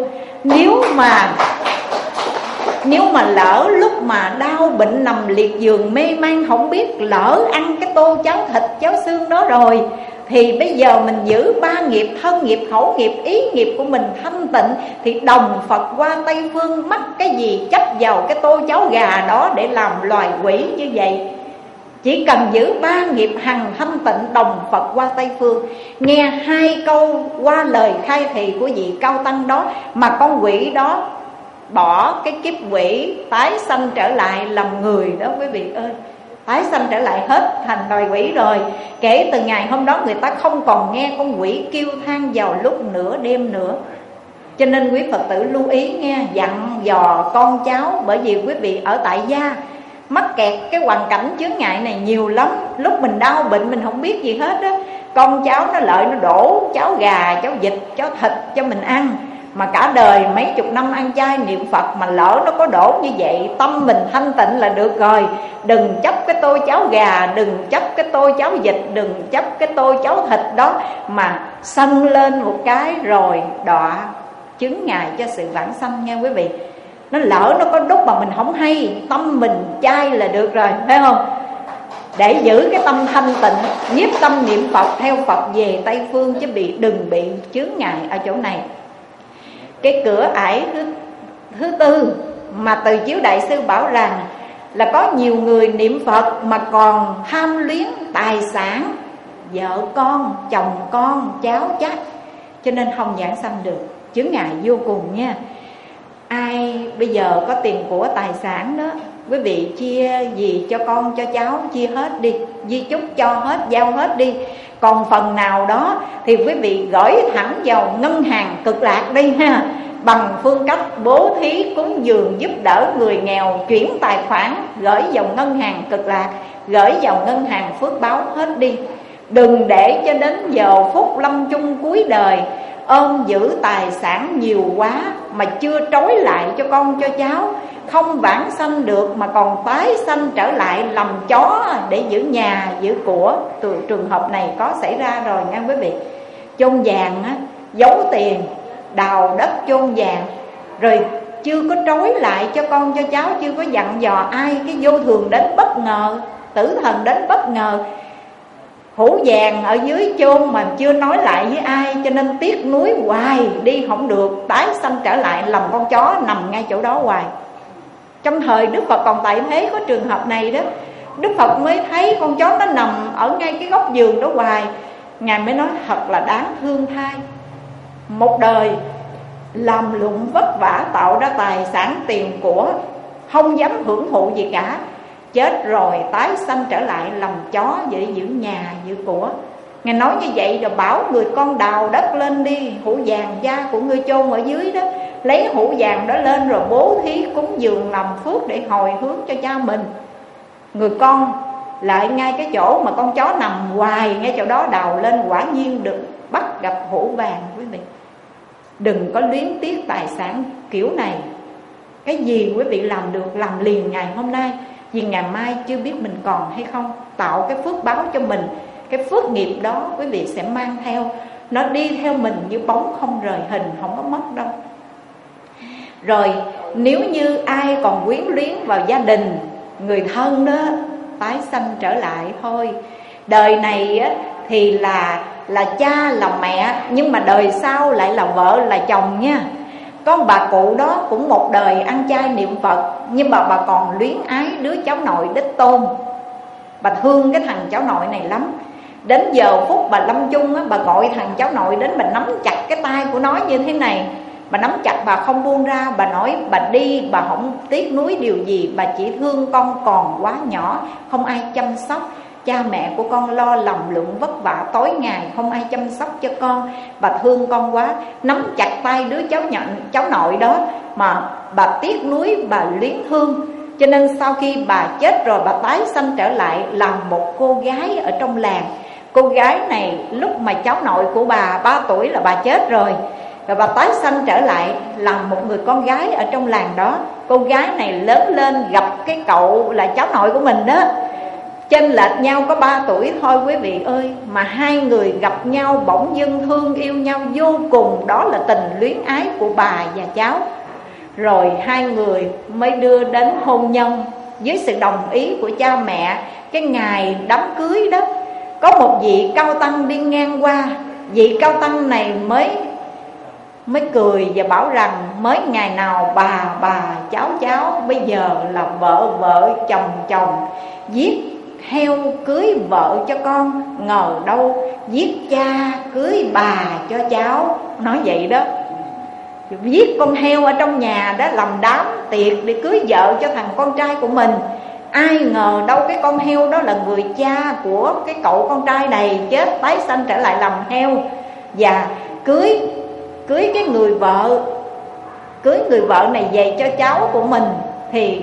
Nếu mà lỡ lúc mà đau bệnh nằm liệt giường mê man không biết, lỡ ăn cái tô cháo thịt cháo xương đó rồi, thì bây giờ mình giữ 3 nghiệp, thân nghiệp, khẩu nghiệp, ý nghiệp của mình thanh tịnh, thì đồng Phật qua Tây Phương. Mắc cái gì chấp vào cái tô cháo gà đó để làm loài quỷ như vậy. Chỉ cần giữ 3 nghiệp hằng thanh tịnh đồng Phật qua Tây Phương. Nghe 2 câu qua lời khai thị của vị cao tăng đó mà con quỷ đó bỏ cái kiếp quỷ, tái sanh trở lại làm người đó quý vị ơi. Tái sanh trở lại hết thành loài quỷ rồi. Kể từ ngày hôm đó người ta không còn nghe con quỷ kêu than vào lúc nửa đêm nữa. Cho nên quý Phật tử lưu ý nghe, dặn dò con cháu. Bởi vì quý vị ở tại gia mắc kẹt cái hoàn cảnh chướng ngại này nhiều lắm. Lúc mình đau bệnh mình không biết gì hết á, con cháu nó lợi nó đổ cháo gà, cháo vịt, cháo thịt cho mình ăn. Mà cả đời mấy chục năm ăn chay niệm Phật mà lỡ nó có đổ như vậy, tâm mình thanh tịnh là được rồi. Đừng chấp cái tô cháo gà, đừng chấp cái tô cháo vịt, đừng chấp cái tô cháo thịt đó mà sân lên một cái rồi đọa chứng ngại cho sự vãng sanh nha quý vị. Nó lỡ nó có đúc mà mình không hay, tâm mình chay là được rồi, phải không? Để giữ cái tâm thanh tịnh, nhiếp tâm niệm Phật, theo Phật về Tây Phương, chứ đừng bị chướng ngại ở chỗ này. Cái cửa ải thứ tư mà Từ Chiếu Đại Sư bảo rằng là có nhiều người niệm Phật mà còn tham luyến tài sản, vợ con, chồng con, cháu chắc, cho nên không giảng sanh được, chướng ngại vô cùng nha. Ai bây giờ có tiền của tài sản đó, quý vị chia gì cho con cho cháu, chia hết đi, di chúc cho hết, giao hết đi. Còn phần nào đó thì quý vị gửi thẳng vào ngân hàng Cực Lạc đi ha, bằng phương cách bố thí cúng dường giúp đỡ người nghèo, chuyển tài khoản gửi vào ngân hàng Cực Lạc, gửi vào ngân hàng phước báo hết đi. Đừng để cho đến giờ phút lâm chung cuối đời ôm giữ tài sản nhiều quá mà chưa trói lại cho con cho cháu, không vãng sanh được mà còn tái sanh trở lại làm chó để giữ nhà giữ của. Từ trường hợp này có xảy ra rồi nha quý vị. Chôn vàng á, giấu tiền, đào đất chôn vàng, rồi chưa có trói lại cho con cho cháu, chưa có dặn dò ai, cái vô thường đến bất ngờ, tử thần đến bất ngờ, hũ vàng ở dưới chôn mà chưa nói lại với ai, cho nên tiếc nuối hoài, đi không được, tái sanh trở lại làm con chó nằm ngay chỗ đó hoài. Trong thời Đức Phật còn tại thế có trường hợp này đó, Đức Phật mới thấy con chó nó nằm ở ngay cái góc giường đó hoài. Ngài mới nói thật là đáng thương thay, một đời làm lụng vất vả tạo ra tài sản tiền của, không dám hưởng thụ gì cả, chết rồi tái sanh trở lại làm chó để giữ nhà giữ của. Ngài nói như vậy rồi bảo người con đào đất lên đi, hũ vàng da của ngươi chôn ở dưới đó, lấy hũ vàng đó lên rồi bố thí cúng dường làm phước để hồi hướng cho cha mình. Người con lại ngay cái chỗ mà con chó nằm hoài, ngay chỗ đó đào lên, quả nhiên được bắt gặp hũ vàng quý vị. Đừng có luyến tiếc tài sản kiểu này. Cái gì quý vị làm được làm liền ngày hôm nay, vì ngày mai chưa biết mình còn hay không. Tạo cái phước báo cho mình, cái phước nghiệp đó quý vị sẽ mang theo, nó đi theo mình như bóng không rời hình, không có mất đâu. Rồi nếu như ai còn quyến luyến vào gia đình, người thân đó, tái sanh trở lại thôi. Đời này á, thì là cha là mẹ, nhưng mà đời sau lại là vợ là chồng nha. Có bà cụ đó cũng một đời ăn chay niệm Phật, nhưng mà bà còn luyến ái đứa cháu nội đích tôn. bà thương cái thằng cháu nội này lắm. Đến giờ phút bà lâm chung á, bà gọi thằng cháu nội đến, bà nắm chặt cái tay của nó như thế này. Bà nắm chặt, bà không buông ra. Bà nói bà đi, bà không tiếc nuối điều gì. Bà chỉ thương con còn quá nhỏ, không ai chăm sóc. Cha mẹ của con lo lầm lụng vất vả tối ngày, không ai chăm sóc cho con. Bà thương con quá, nắm chặt tay đứa cháu nội đó mà bà tiếc nuối, bà luyến thương. Cho nên sau khi bà chết rồi, bà tái sanh trở lại làm một cô gái ở trong làng. Cô gái này lúc mà cháu nội của bà 3 tuổi là bà chết rồi. Rồi bà tái sanh trở lại làm một người con gái ở trong làng đó. Cô gái này lớn lên gặp cái cậu là cháu nội của mình đó, chênh lệch nhau có 3 tuổi thôi quý vị ơi. Mà hai người gặp nhau bỗng dưng thương yêu nhau vô cùng. Đó là tình luyến ái của bà và cháu. Rồi hai người mới đưa đến hôn nhân với sự đồng ý của cha mẹ. Cái ngày đám cưới đó, có một vị cao tăng đi ngang qua. Vị cao tăng này mới cười và bảo rằng mới ngày nào bà cháu bây giờ là vợ chồng giết heo cưới vợ cho con, ngờ đâu giết cha cưới bà cho cháu. Nói vậy đó, giết con heo ở trong nhà đó, làm đám tiệc để cưới vợ cho thằng con trai của mình. Ai ngờ đâu cái con heo đó là người cha của cái cậu con trai này chết, tái sanh trở lại làm heo. Và cưới cái người vợ này về cho cháu của mình. Thì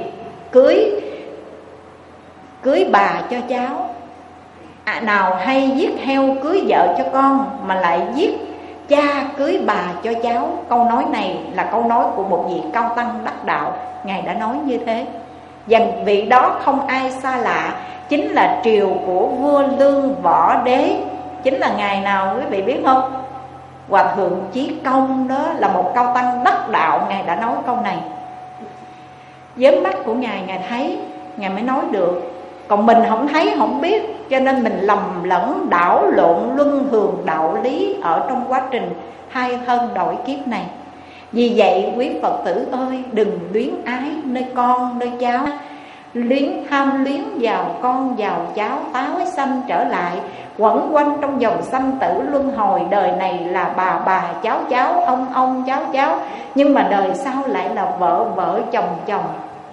cưới bà cho cháu. Nào hay giết heo cưới vợ cho con, mà lại giết cha cưới bà cho cháu. Câu nói này là câu nói của một vị cao tăng đắc đạo. Ngài đã nói như thế. Và vị đó không ai xa lạ, chính là triều của vua Lương Võ Đế. Chính là ngày nào quý vị biết không? Hòa thượng Chí Công đó là một cao tăng đắc đạo. Ngài đã nói câu này. Với mắt của Ngài thấy, Ngài mới nói được. Còn mình không thấy không biết, cho nên mình lầm lẫn đảo lộn luân thường đạo lý ở trong quá trình hai thân đổi kiếp này. Vì vậy quý Phật tử ơi, đừng luyến ái nơi con nơi cháu, tham luyến vào con vào cháu, tái sanh trở lại, quẩn quanh trong dòng sanh tử luân hồi. Đời này là bà cháu, ông cháu, nhưng mà đời sau lại là vợ chồng.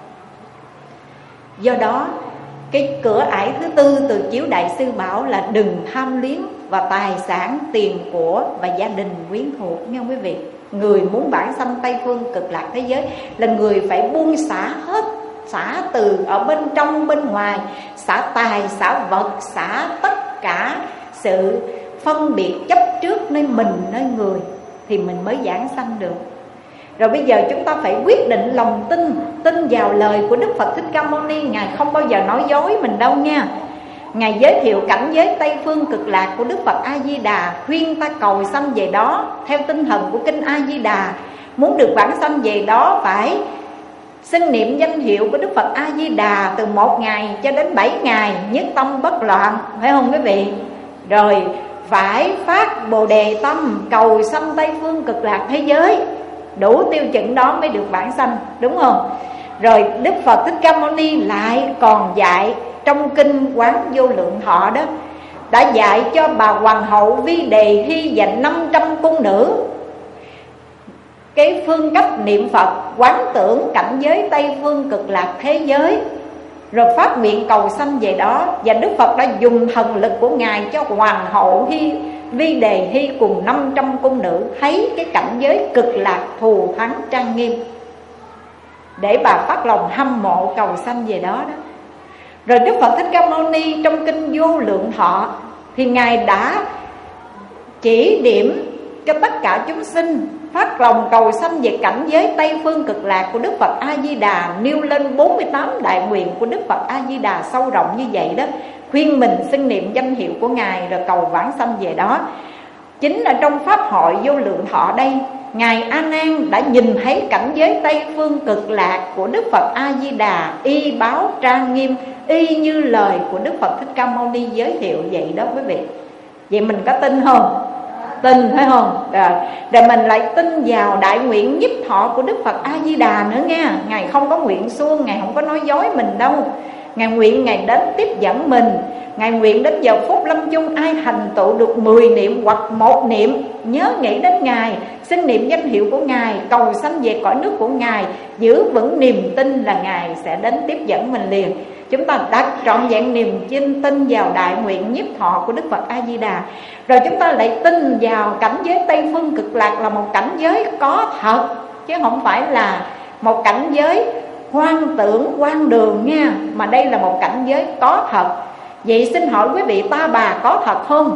Do đó cái cửa ải thứ tư từ chiếu đại sư bảo là đừng tham luyến vào tài sản, tiền của và gia đình quyến thuộc nha quý vị. Người muốn vãng sanh Tây phương cực lạc thế giới là người phải buông xả hết, xả từ ở bên trong bên ngoài, xả tài, xả vật, xả tất cả sự phân biệt chấp trước nơi mình, nơi người, thì mình mới vãng sanh được. Rồi bây giờ chúng ta phải quyết định lòng tin vào lời của Đức Phật Thích Ca Mâu Ni. Ngài không bao giờ nói dối mình đâu nha. Ngài giới thiệu cảnh giới Tây phương cực lạc của Đức Phật A Di Đà, khuyên ta cầu sanh về đó theo tinh thần của kinh A Di Đà. Muốn được vãng sanh về đó phải xưng niệm danh hiệu của Đức Phật A Di Đà từ 1 ngày cho đến 7 ngày, nhất tâm bất loạn, phải không quý vị? Rồi phải phát Bồ Đề tâm cầu sanh Tây phương cực lạc thế giới. Đủ tiêu chuẩn đó mới được vãng sanh, đúng không? Rồi Đức Phật Thích Ca Mâu Ni lại còn dạy trong kinh Quán Vô Lượng Thọ đó, đã dạy cho bà hoàng hậu Vi Đề Hy dành 500 cung nữ cái phương cách niệm Phật, quán tưởng cảnh giới Tây phương cực lạc thế giới, rồi phát nguyện cầu sanh về đó. Và Đức Phật đã dùng thần lực của Ngài cho hoàng hậu Vi Đề Hy cùng 500 cung nữ thấy cái cảnh giới cực lạc thù thắng trang nghiêm, để bà phát lòng hâm mộ cầu sanh về đó đó. Rồi Đức Phật Thích Ca Mâu Ni trong kinh Vô Lượng Thọ thì Ngài đã chỉ điểm cho tất cả chúng sinh phát lòng cầu sanh về cảnh giới Tây phương cực lạc của Đức Phật A Di Đà, nêu lên 48 đại nguyện của Đức Phật A Di Đà sâu rộng như vậy đó, khuyên mình xưng niệm danh hiệu của Ngài rồi cầu vãng sanh về đó. Chính ở trong pháp hội Vô Lượng Thọ đây, Ngài A Nan đã nhìn thấy cảnh giới Tây phương cực lạc của Đức Phật A Di Đà y báo trang nghiêm, y như lời của Đức Phật Thích Ca Mâu Ni giới thiệu vậy đó quý vị. Vậy mình có tin không? Tin, phải không? Rồi mình lại tin vào đại nguyện nhiếp thọ của Đức Phật A Di Đà nữa nha. Ngài không có nguyện suông, Ngài không có nói dối mình đâu. Ngài nguyện Ngài đến tiếp dẫn mình. Ngài nguyện đến giờ phút lâm chung ai thành tựu được 10 niệm hoặc 1 niệm, nhớ nghĩ đến Ngài, xin niệm danh hiệu của Ngài, cầu sanh về cõi nước của Ngài, giữ vững niềm tin là Ngài sẽ đến tiếp dẫn mình liền. Chúng ta đặt trọn vẹn niềm tin vào đại nguyện nhiếp thọ của Đức Phật A Di Đà. Rồi chúng ta lại tin vào cảnh giới Tây Phương Cực Lạc là một cảnh giới có thật, chứ không phải là một cảnh giới hoang tưởng hoang đường nha, mà đây là một cảnh giới có thật. Vậy xin hỏi quý vị, Ta Bà có thật không?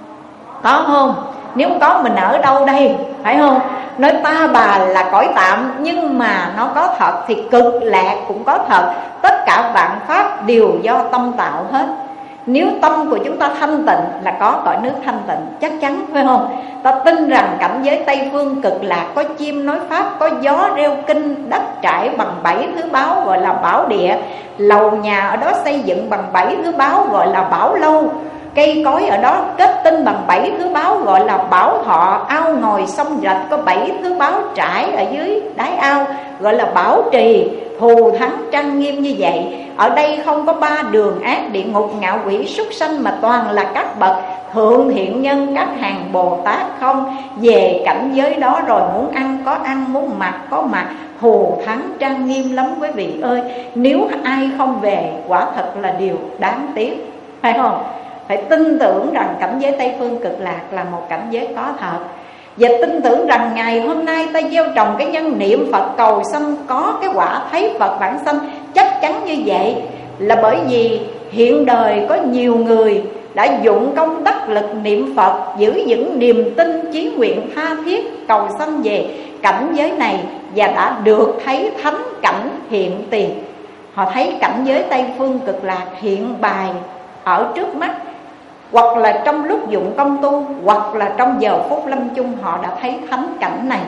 Có không? Nếu không có mình ở đâu đây, phải không? Nói Ta Bà là cõi tạm, nhưng mà nó có thật thì Cực Lạc cũng có thật. Tất cả vạn pháp đều do tâm tạo hết. Nếu tâm của chúng ta thanh tịnh là có cõi nước thanh tịnh, chắc chắn phải không? Ta tin rằng cảnh giới Tây Phương Cực Lạc có chim nói pháp, có gió reo kinh, đất trải bằng 7 thứ báu gọi là bảo địa, lầu nhà ở đó xây dựng bằng 7 thứ báu gọi là bảo lâu, cây cối ở đó kết tinh bằng 7 thứ báu gọi là bảo thọ, ao ngồi sông rạch có 7 thứ báu trải ở dưới đáy ao gọi là bảo trì, thù thắng trang nghiêm như vậy. Ở đây không có 3 đường ác, địa ngục, ngạ quỷ, súc sanh, mà toàn là các bậc thượng thiện nhân, các hàng Bồ Tát không. Về cảnh giới đó rồi muốn ăn có ăn, muốn mặc có mặc, thù thắng trang nghiêm lắm quý vị ơi. Nếu ai không về quả thật là điều đáng tiếc, phải không? Phải tin tưởng rằng cảnh giới Tây Phương Cực Lạc là một cảnh giới có thật. Và tin tưởng rằng ngày hôm nay ta gieo trồng cái nhân niệm Phật cầu sanh có cái quả thấy Phật vãng sanh. Chắc chắn như vậy là bởi vì hiện đời có nhiều người đã dụng công đắc lực niệm Phật, giữ vững niềm tin chí nguyện tha thiết cầu sanh về cảnh giới này, và đã được thấy thánh cảnh hiện tiền. Họ thấy cảnh giới Tây Phương Cực Lạc hiện bài ở trước mắt, hoặc là trong lúc dụng công tu, hoặc là trong giờ phút lâm chung họ đã thấy thánh cảnh này.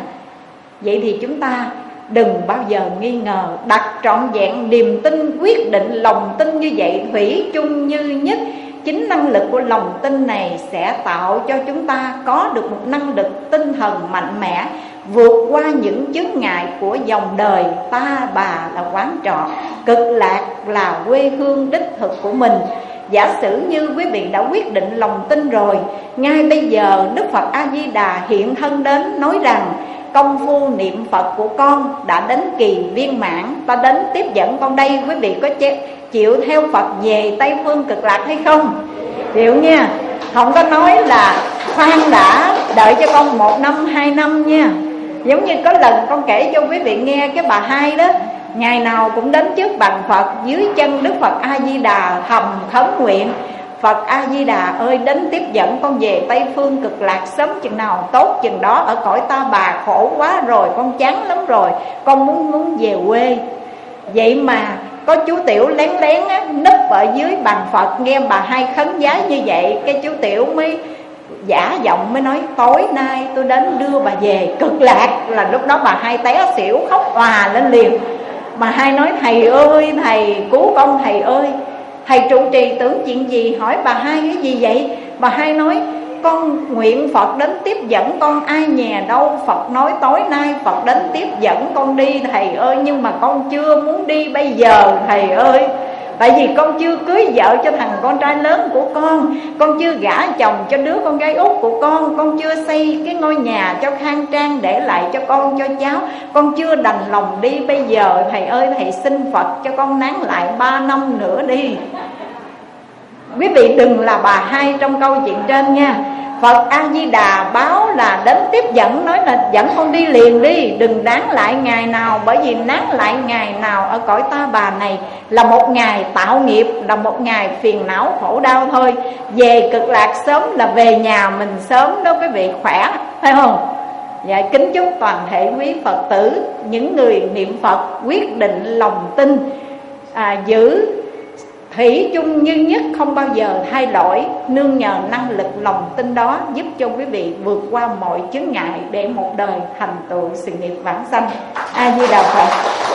Vậy thì chúng ta đừng bao giờ nghi ngờ, đặt trọn vẹn niềm tin, quyết định lòng tin như vậy, thủy chung như nhất. Chính năng lực của lòng tin này sẽ tạo cho chúng ta có được một năng lực tinh thần mạnh mẽ, vượt qua những chướng ngại của dòng đời. Ta Bà là quán trọ, Cực Lạc là quê hương đích thực của mình. Giả sử như quý vị đã quyết định lòng tin rồi, ngay bây giờ Đức Phật A Di Đà hiện thân đến nói rằng công phu niệm Phật của con đã đến kỳ viên mãn, ta đến tiếp dẫn con đây. Quý vị có chịu theo Phật về Tây Phương Cực Lạc hay không? Chịu nha. Không có nói là khoan đã, đợi cho con 1 năm 2 năm nha. Giống như có lần con kể cho quý vị nghe cái bà Hai đó, ngày nào cũng đến trước bàn Phật, dưới chân Đức Phật A Di Đà thầm khấn nguyện: Phật A Di Đà ơi, đến tiếp dẫn con về Tây Phương Cực Lạc sớm chừng nào tốt chừng đó. Ở cõi Ta Bà khổ quá rồi, con chán lắm rồi, con muốn về quê. Vậy mà có chú Tiểu lén lén á, núp ở dưới bàn Phật, nghe bà Hai khấn vái như vậy, cái chú Tiểu mới giả giọng mới nói: tối nay tôi đến đưa bà về Cực Lạc. Là lúc đó bà Hai té xỉu khóc òa lên liền. Bà Hai nói: thầy ơi, thầy cứu con thầy ơi. Thầy trụ trì tưởng chuyện gì? Hỏi bà Hai cái gì vậy? Bà Hai nói: con nguyện Phật đến tiếp dẫn con, ai nhè đâu. Phật nói tối nay Phật đến tiếp dẫn con đi thầy ơi, nhưng mà con chưa muốn đi bây giờ thầy ơi. Tại vì con chưa cưới vợ cho thằng con trai lớn của con chưa gả chồng cho đứa con gái út của con chưa xây cái ngôi nhà cho khang trang để lại cho con cho cháu, con chưa đành lòng đi bây giờ thầy ơi. Thầy xin Phật cho con nán lại 3 năm nữa đi. Quý vị đừng là bà Hai trong câu chuyện trên nha. Phật A Di Đà báo là đến tiếp dẫn, nói là dẫn con đi liền đi, đừng nán lại ngày nào. Bởi vì nán lại ngày nào ở cõi Ta Bà này là một ngày tạo nghiệp, là một ngày phiền não khổ đau thôi. Về Cực Lạc sớm là về nhà mình sớm đó quý vị, khỏe phải không? Dạ, kính chúc toàn thể quý Phật tử, những người niệm Phật quyết định lòng tin, giữ thủy chung như nhất, không bao giờ thay đổi. Nương nhờ năng lực lòng tin đó giúp cho quý vị vượt qua mọi chướng ngại để một đời thành tựu sự nghiệp vãng sanh. A Di Đà Phật.